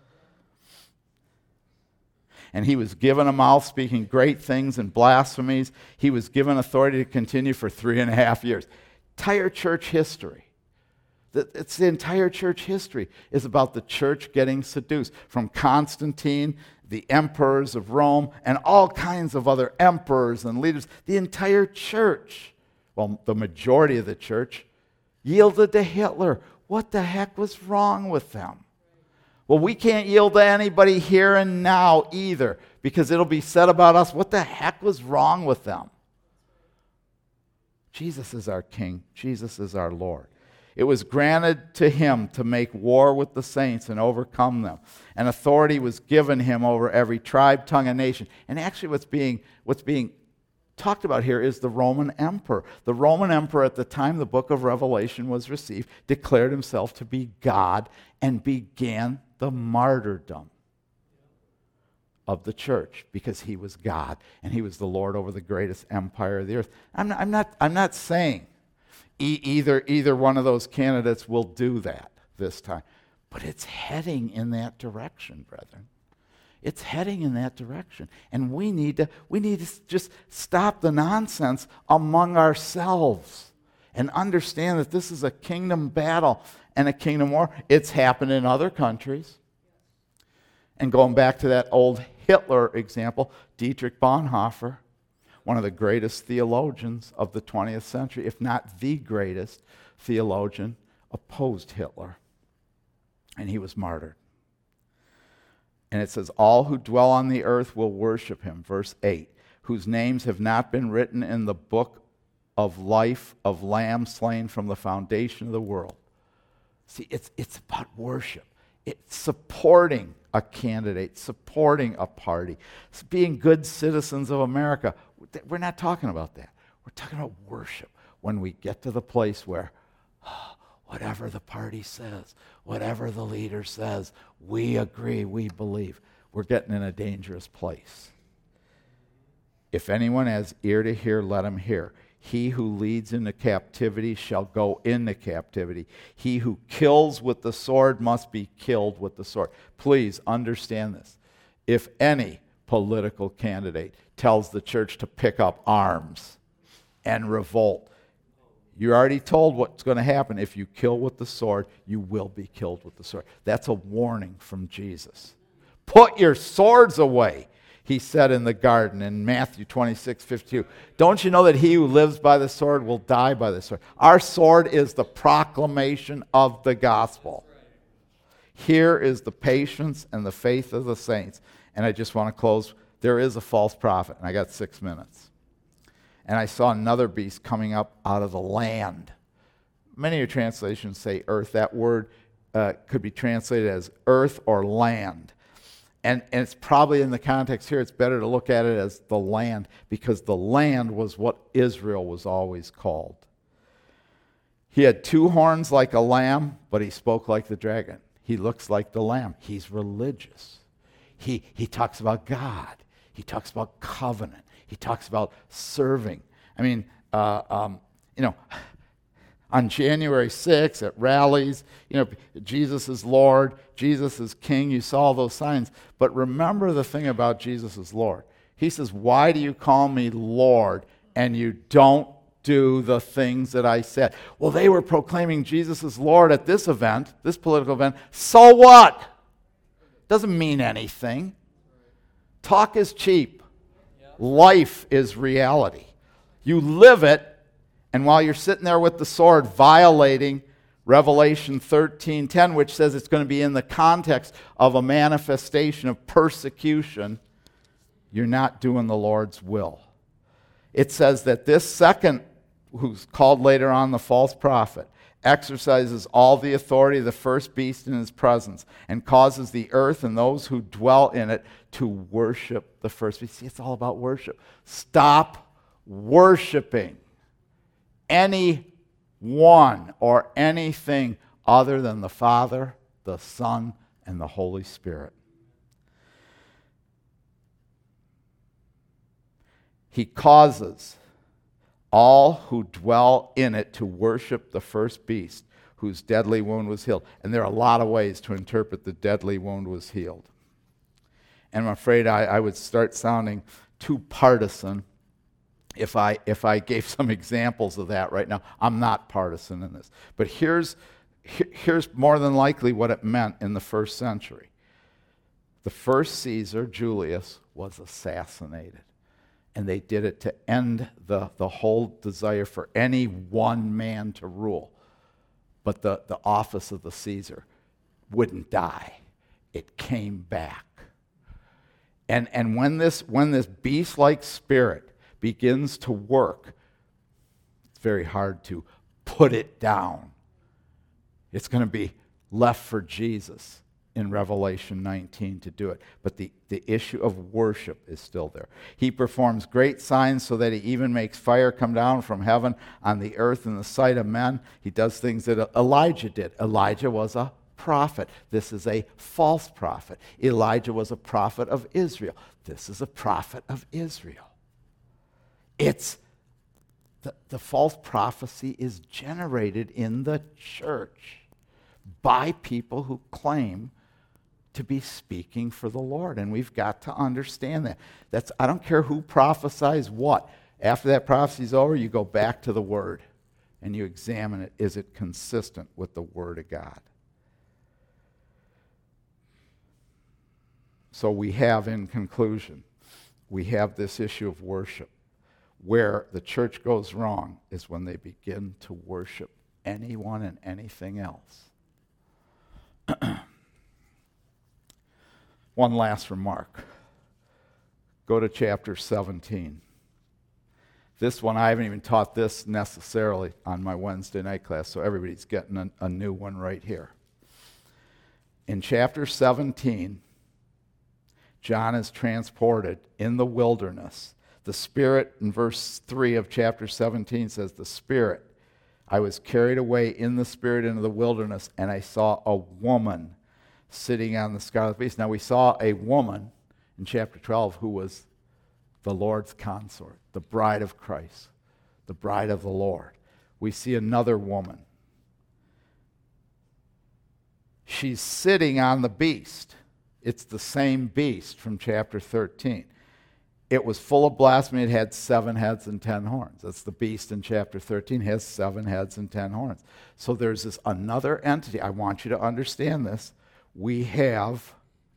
And he was given a mouth speaking great things and blasphemies. He was given authority to continue for three and a half years. Entire church history. It's the entire church history is about the church getting seduced. From Constantine, the emperors of Rome, and all kinds of other emperors and leaders. The entire church, well, the majority of the church, yielded to Hitler. What the heck was wrong with them? Well, we can't yield to anybody here and now either, because it'll be said about us, what the heck was wrong with them? Jesus is our King. Jesus is our Lord. It was granted to him to make war with the saints and overcome them. And authority was given him over every tribe, tongue, and nation. And actually what's being, what's being talked about here is the Roman emperor. The Roman emperor at the time the book of Revelation was received declared himself to be God and began the martyrdom of the church because he was God and he was the Lord over the greatest empire of the earth. I'm not, I'm not, I'm not saying e- either, either one of those candidates will do that this time, but it's heading in that direction, brethren. It's heading in that direction. And we need to, we need to just stop the nonsense among ourselves and understand that this is a kingdom battle and a kingdom war. It's happened in other countries. And going back to that old Hitler example, Dietrich Bonhoeffer, one of the greatest theologians of the twentieth century, if not the greatest theologian, opposed Hitler. And he was martyred. And it says, all who dwell on the earth will worship him, verse eight, whose names have not been written in the book of life of Lamb slain from the foundation of the world. See, it's, it's about worship. It's supporting a candidate, supporting a party, it's being good citizens of America. We're not talking about that. We're talking about worship when we get to the place where, oh, whatever the party says, whatever the leader says, we agree, we believe. We're getting in a dangerous place. If anyone has ear to hear, let him hear. He who leads into captivity shall go into captivity. He who kills with the sword must be killed with the sword. Please understand this. If any political candidate tells the church to pick up arms and revolt, you're already told what's going to happen. If you kill with the sword, you will be killed with the sword. That's a warning from Jesus. Put your swords away, he said in the garden in Matthew twenty-six fifty-two. Don't you know that he who lives by the sword will die by the sword? Our sword is the proclamation of the gospel. Here is the patience and the faith of the saints. And I just want to close. There is a false prophet, and I got six minutes. And I saw another beast coming up out of the land. Many of your translations say earth. That word uh, could be translated as earth or land. And, and it's probably in the context here, it's better to look at it as the land, because the land was what Israel was always called. He had two horns like a lamb, but he spoke like the dragon. He looks like the lamb. He's religious. He, he talks about God. He talks about covenant. He talks about serving. I mean, uh, um, you know, on January sixth at rallies, you know, Jesus is Lord, Jesus is King. You saw those signs. But remember the thing about Jesus is Lord. He says, why do you call me Lord and you don't do the things that I said? Well, they were proclaiming Jesus is Lord at this event, this political event. So what? Doesn't mean anything. Talk is cheap. Life is reality. You live it, and while you're sitting there with the sword violating Revelation thirteen ten, which says it's going to be in the context of a manifestation of persecution, you're not doing the Lord's will. It says that this second, who's called later on the false prophet, exercises all the authority of the first beast in his presence and causes the earth and those who dwell in it to worship the first beast. See, it's all about worship. Stop worshiping anyone or anything other than the Father, the Son, and the Holy Spirit. He causes all who dwell in it to worship the first beast whose deadly wound was healed. And there are a lot of ways to interpret the deadly wound was healed. And I'm afraid I, I would start sounding too partisan if I if I gave some examples of that right now. I'm not partisan in this. But here's here, here's more than likely what it meant in the first century. The first Caesar, Julius, was assassinated. And they did it to end the, the whole desire for any one man to rule. But the, the office of the Caesar wouldn't die. It came back. And, and when this, when this beast-like spirit begins to work, it's very hard to put it down. It's going to be left for Jesus in Revelation nineteen to do it. But the, the issue of worship is still there. He performs great signs so that he even makes fire come down from heaven on the earth in the sight of men. He does things that Elijah did. Elijah was a prophet. This is a false prophet. Elijah was a prophet of Israel. This is a prophet of Israel. It's the, the false prophecy is generated in the church by people who claim to be speaking for the Lord. And we've got to understand that. That's I don't care who prophesies what. After that prophecy's over, you go back to the Word and you examine it. Is it consistent with the Word of God? So we have, in conclusion, we have this issue of worship. Where the church goes wrong is when they begin to worship anyone and anything else. One last remark. Go to chapter seventeen. This one, I haven't even taught this necessarily on my Wednesday night class, so everybody's getting a, a new one right here. In chapter seventeen, John is transported in the wilderness. The Spirit, in verse three of chapter seventeen, says, the Spirit, I was carried away in the Spirit into the wilderness, and I saw a woman sitting on the scarlet beast. Now, we saw a woman in chapter twelve who was the Lord's consort, the bride of Christ, the bride of the Lord. We see another woman. She's sitting on the beast. It's the same beast from chapter thirteen. It was full of blasphemy. It had seven heads and ten horns. That's the beast in chapter thirteen, has seven heads and ten horns. So there's this another entity. I want you to understand this. We have,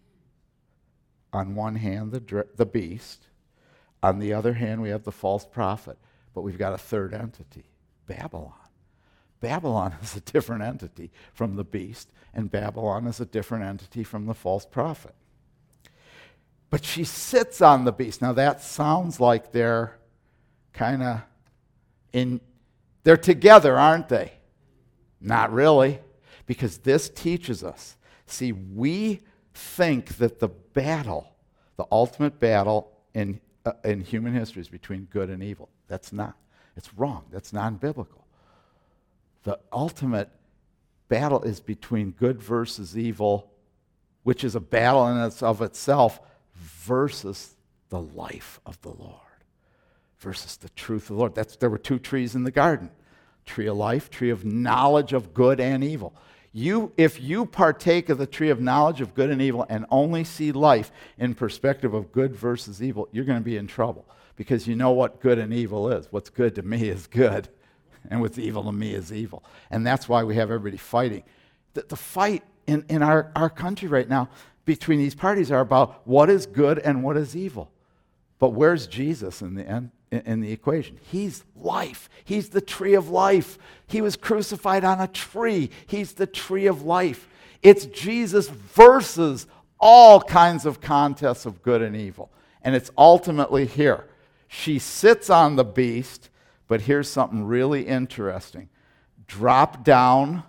on one hand, the, dr- the beast. On the other hand, we have the false prophet. But we've got a third entity, Babylon. Babylon is a different entity from the beast, and Babylon is a different entity from the false prophet. But she sits on the beast. Now that sounds like they're kind of in, they're together, aren't they? Not really, because this teaches us. See, we think that the battle, the ultimate battle in, uh, in human history is between good and evil. That's not. It's wrong. That's non-biblical. The ultimate battle is between good versus evil, which is a battle in and of itself, versus the life of the Lord, versus the truth of the Lord. That's, there were two trees in the garden, tree of life, tree of knowledge of good and evil. You, if you partake of the tree of knowledge of good and evil and only see life in perspective of good versus evil, you're going to be in trouble, because you know what good and evil is. What's good to me is good, and what's evil to me is evil. And that's why we have everybody fighting. The, the fight in, in our, our country right now between these parties are about what is good and what is evil. But where's Jesus in the end, in, in the equation? He's life. He's the tree of life. He was crucified on a tree. He's the tree of life. It's Jesus versus all kinds of contests of good and evil. And it's ultimately here. She sits on the beast, but here's something really interesting. Drop down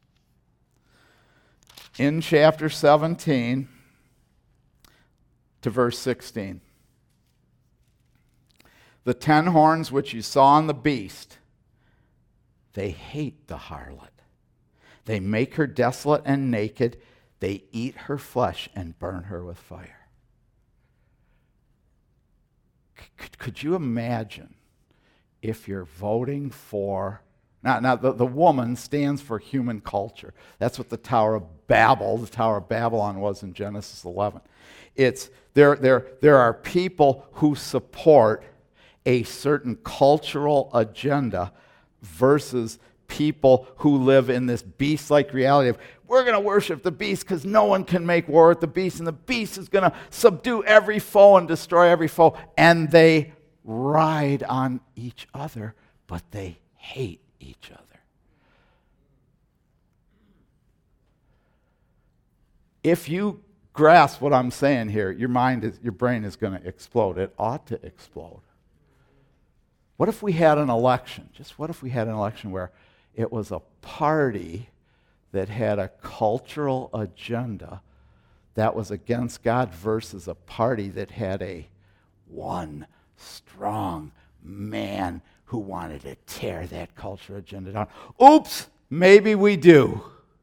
in chapter seventeen to verse sixteen. The ten horns which you saw on the beast, they hate the harlot. They make her desolate and naked. They eat her flesh and burn her with fire. Could, could you imagine if you're voting for... Now, now the, the woman stands for human culture. That's what the Tower of Babel, the Tower of Babylon was in Genesis eleven. It's there, there, there are people who support a certain cultural agenda versus people who live in this beast-like reality of, we're going to worship the beast because no one can make war with the beast, and the beast is going to subdue every foe and destroy every foe. And they ride on each other, but they hate each other. If you grasp what I'm saying here, your mind is, your brain is going to explode. It ought to explode. What if we had an election? Just what if we had an election where it was a party that had a cultural agenda that was against God versus a party that had a one strong man who wanted to tear that cultural agenda down? Oops, maybe we do.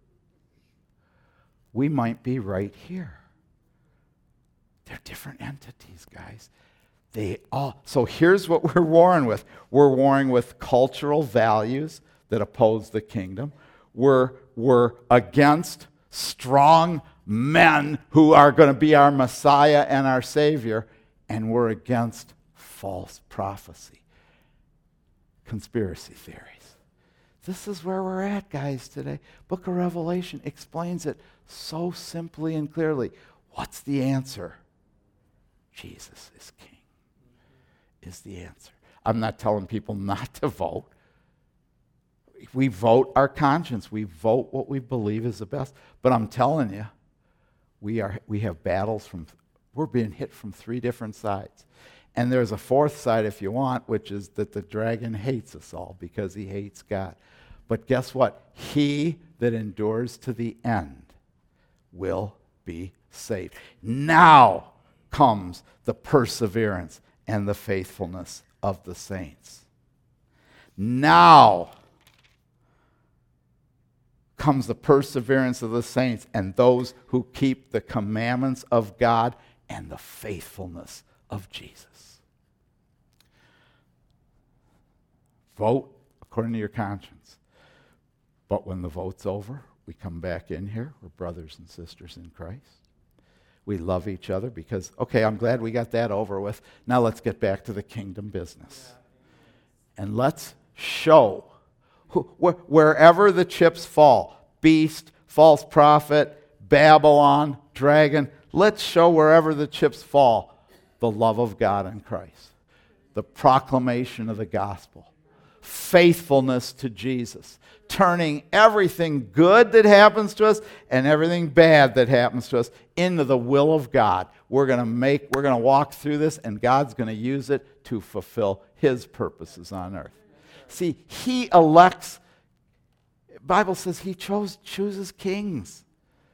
We might be right here. They're different entities, guys. They all. So here's what we're warring with. We're warring with cultural values that oppose the kingdom. We're, we're against strong men who are going to be our Messiah and our Savior. And we're against false prophecy, conspiracy theories. This is where we're at, guys, today. Book of Revelation explains it so simply and clearly. What's the answer? Jesus is King, is the answer. I'm not telling people not to vote. We vote our conscience. We vote what we believe is the best. But I'm telling you, we are we have battles from, we're being hit from three different sides. And there's a fourth side, if you want, which is that the dragon hates us all because he hates God. But guess what? He that endures to the end will be saved. Now comes the perseverance and the faithfulness of the saints. Now comes the perseverance of the saints and those who keep the commandments of God and the faithfulness of Jesus. vote according to your conscience. But when the vote's over, we come back in here. We're brothers and sisters in Christ. We love each other because, okay, I'm glad we got that over with. Now let's get back to the kingdom business. And let's show who, wh- wherever the chips fall, beast, false prophet, Babylon, dragon, let's show wherever the chips fall the love of God in Christ, the proclamation of the gospel, faithfulness to Jesus, turning everything good that happens to us and everything bad that happens to us into the will of God. We're going to make, we're going to walk through this, and God's going to use it to fulfill his purposes on earth. See, he elects, the Bible says he chose, chooses kings.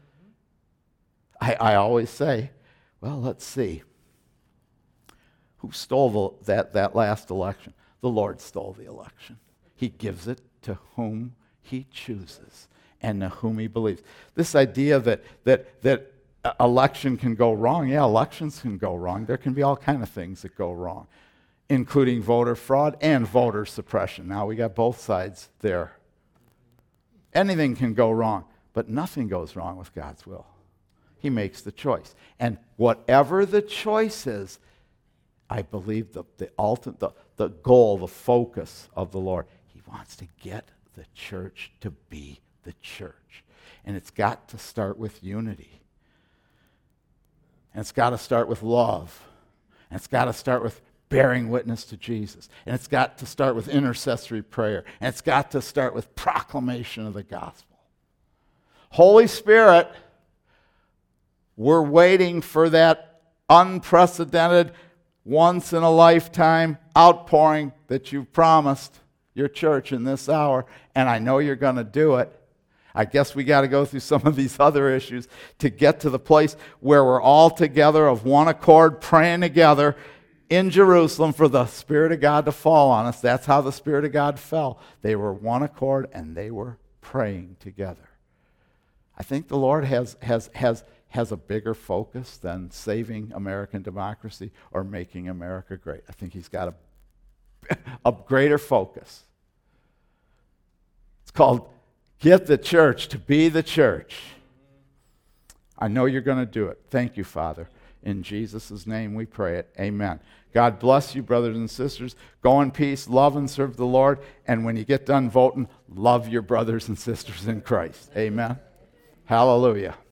I, I always say, well, let's see. Who stole the, that, that last election? The Lord stole the election. He gives it to whom he chooses and to whom he believes. This idea that, that, that election can go wrong, yeah, elections can go wrong. There can be all kinds of things that go wrong, including voter fraud and voter suppression. Now we got both sides there. Anything can go wrong, but nothing goes wrong with God's will. He makes the choice. And whatever the choice is, I believe the, the ultimate, the, the goal, the focus of the Lord, he wants to get the church to be the church. And it's got to start with unity. And it's got to start with love. And it's got to start with bearing witness to Jesus. And it's got to start with intercessory prayer. And it's got to start with proclamation of the gospel. Holy Spirit, we're waiting for that unprecedented, once-in-a-lifetime outpouring that you've promised your church in this hour, and I know you're going to do it. I guess we got to go through some of these other issues to get to the place where we're all together of one accord, praying together in Jerusalem for the Spirit of God to fall on us. That's how the Spirit of God fell. They were one accord, and they were praying together. I think the Lord has has has has a bigger focus than saving American democracy or making America great. I think he's got a, a greater focus. It's called get the church to be the church. I know you're going to do it. Thank you, Father. In Jesus' name we pray it. Amen. God bless you, brothers and sisters. Go in peace, love and serve the Lord. And when you get done voting, love your brothers and sisters in Christ. Amen. Hallelujah.